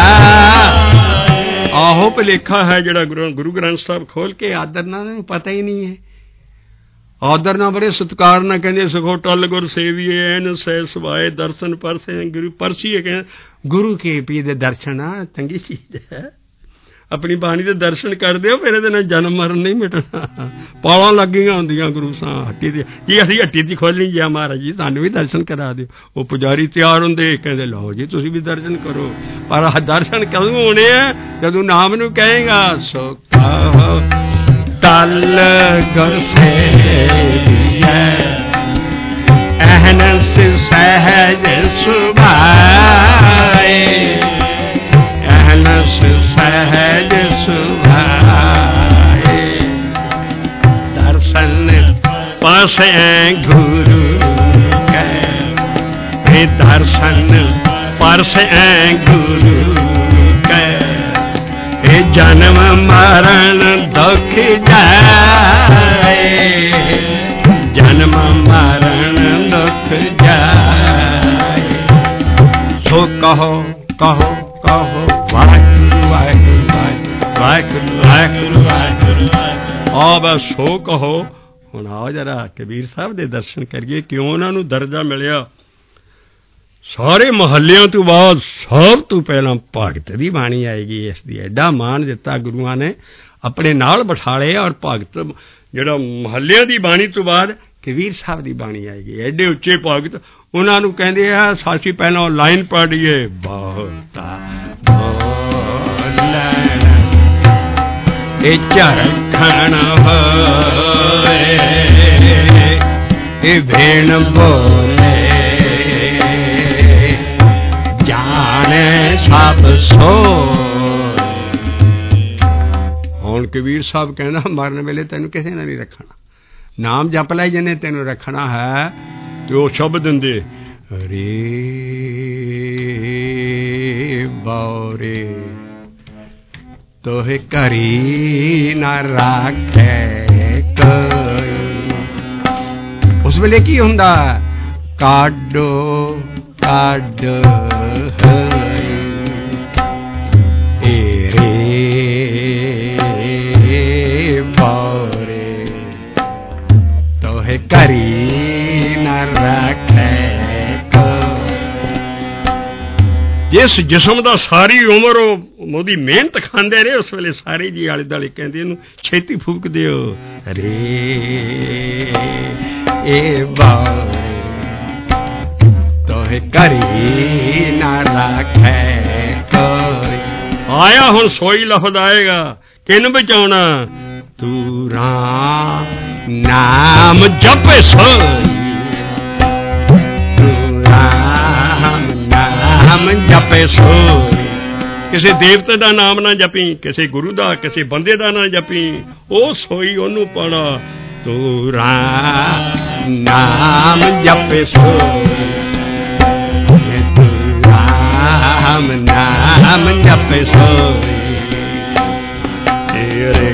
आहो भुलेखा है जड़ा गुरु ग्रंथ साहब खोल के आदर ना पता ही नहीं है आदर ना बड़े सत्कार ना कहते सखो टल गुर सेविए एन सह सुभाए दर्शन परसे गुरु परसी है गुरु के पी दे दर्शन चंगी चीज है अपनी बाणी दे दर्शन कर दिओ फिर इहदे नाल जन्म मरण नहीं मिटना पालां लगियां हुंदियां गुरु सां हट्टी दी जी असीं हट्टी दी खोलनी जी महाराज जी सानू भी दर्शन करा दिओ वो पुजारी तैयार हुंदे कहंदे लो जी तुसीं भी दर्शन करो पर दर्शन कदों होने आ जदों नाम नूं कहेगा सो कहो तल गुर सेविए अहनस सहज सुभाए अहनस सहज सुभाए दर्शन पास गुरु के दर्शन परस गुरु के जन्म मरण दुख जाए जन्म मरण दुख जाए सो कहो कहो कहो वाहिगुरु वाहिगुरु वाहिगुरु वाहिगुरु वाहिगुरु आ बस सो कहो हुण आओ जरा कबीर साहब दे दर्शन करिए क्यों उन्हां नूं दर्जा मिलिया सारे महल्लियां तो बाद सब तो पहला भगत दी बाणी आएगी इसदी एडा मान दिता गुरुआं ने अपने नाल बिठाले और भगत जिहड़ा महल्लियां दी बाणी तो बाद कबीर साहब दी बाणी आएगी एडे उच्चे भगत उन्हां नूं कहंदे आ सासी पहला लाइन पढ़िए बहुता बोलण ए चरखण होए ए भेण बोले जाने सब सो हुण कबीर साहब कहना मरन वेले तेन किसी ने नहीं रखना नाम जप लै जिन्हें तेन रखना है तो शब्द दिंदे रे बौरे तोहे करी ना राखे कोई उस वेले की हुंदा काडो काडो करी न रखे को इस जिस्म दा सारी उम्र ओदी मेहनत खांदे रहे। उस वेले सारे जी आले दुआले कहंदे इहनूं छेती फूक दिओ। रे ए बारे तोहे करी ना रखे कोई। आया हुण सोई लफ्ज़ आएगा, किन बचाउणा? तू नाम जपे सोई, नाम जपे सोई। किसी देवते का नाम ना जपी, किसी गुरु का, किसी बंदे का ना जपी। ओ सोई ओनू पढ़ा, तू नाम जपे सोई, तू नाम जपे सोई। तेरे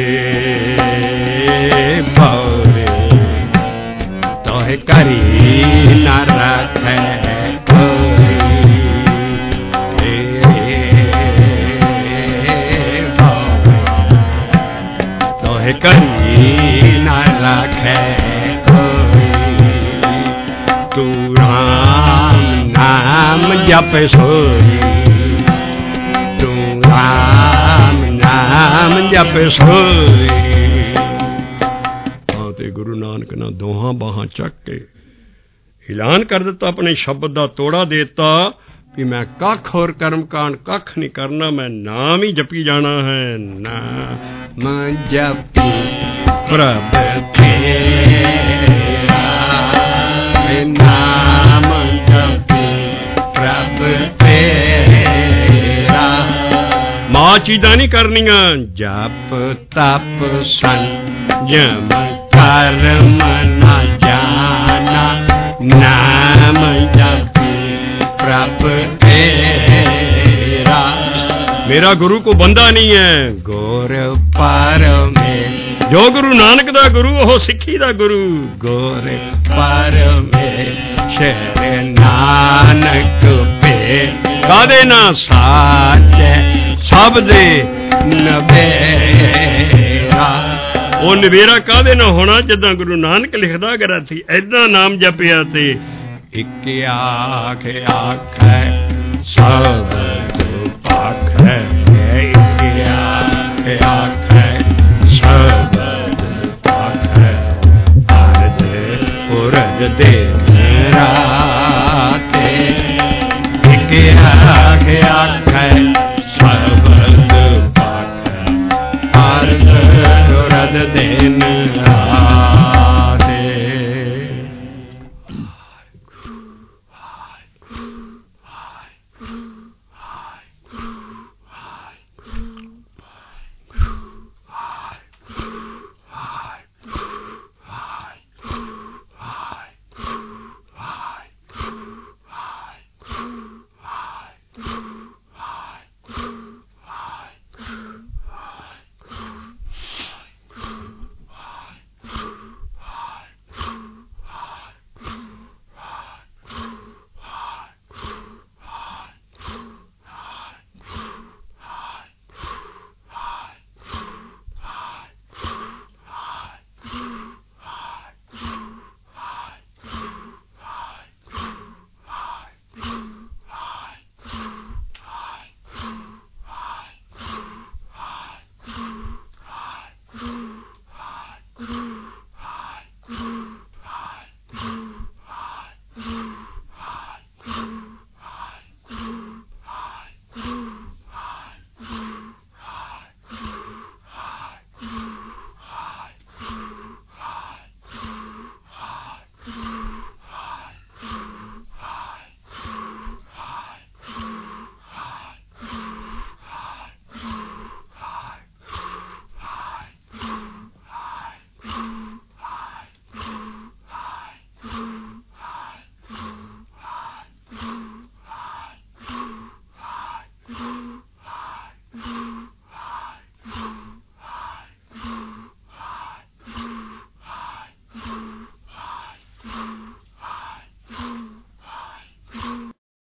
भौरे तोहे करी ना रखे करी ना रखे तू राम नाम जप सोई, तू राम नाम जप सोई। ते गुरु नानक ने दोहां बाहां चक के ऐलान कर दिता, अपने शब्द का तोड़ा देता कि मैं कख और कर्म कांड कख नहीं करना, मैं नाम ही जपी जाना है। नाम जपी प्रभ तेरा, नाम जपी प्रभ तेरा। मां चीज़ां नहीं करनियां, जप तप संयम कर्म ना जाना, नाम जपी प्रभ तेरा। मेरा गुरु को बंदा नहीं है, गुर पर में जो गुरु नानक दा गुरु वो सिक्खी दा गुरु। गुर पर में शर नानक पे कादे ना साच सब दे नबेरा। वो नबेरा कादे ना होना जिदा गुरु नानक लिखदा करा थी, ऐदा नाम जपिया ते एक आख आख सब पाख है।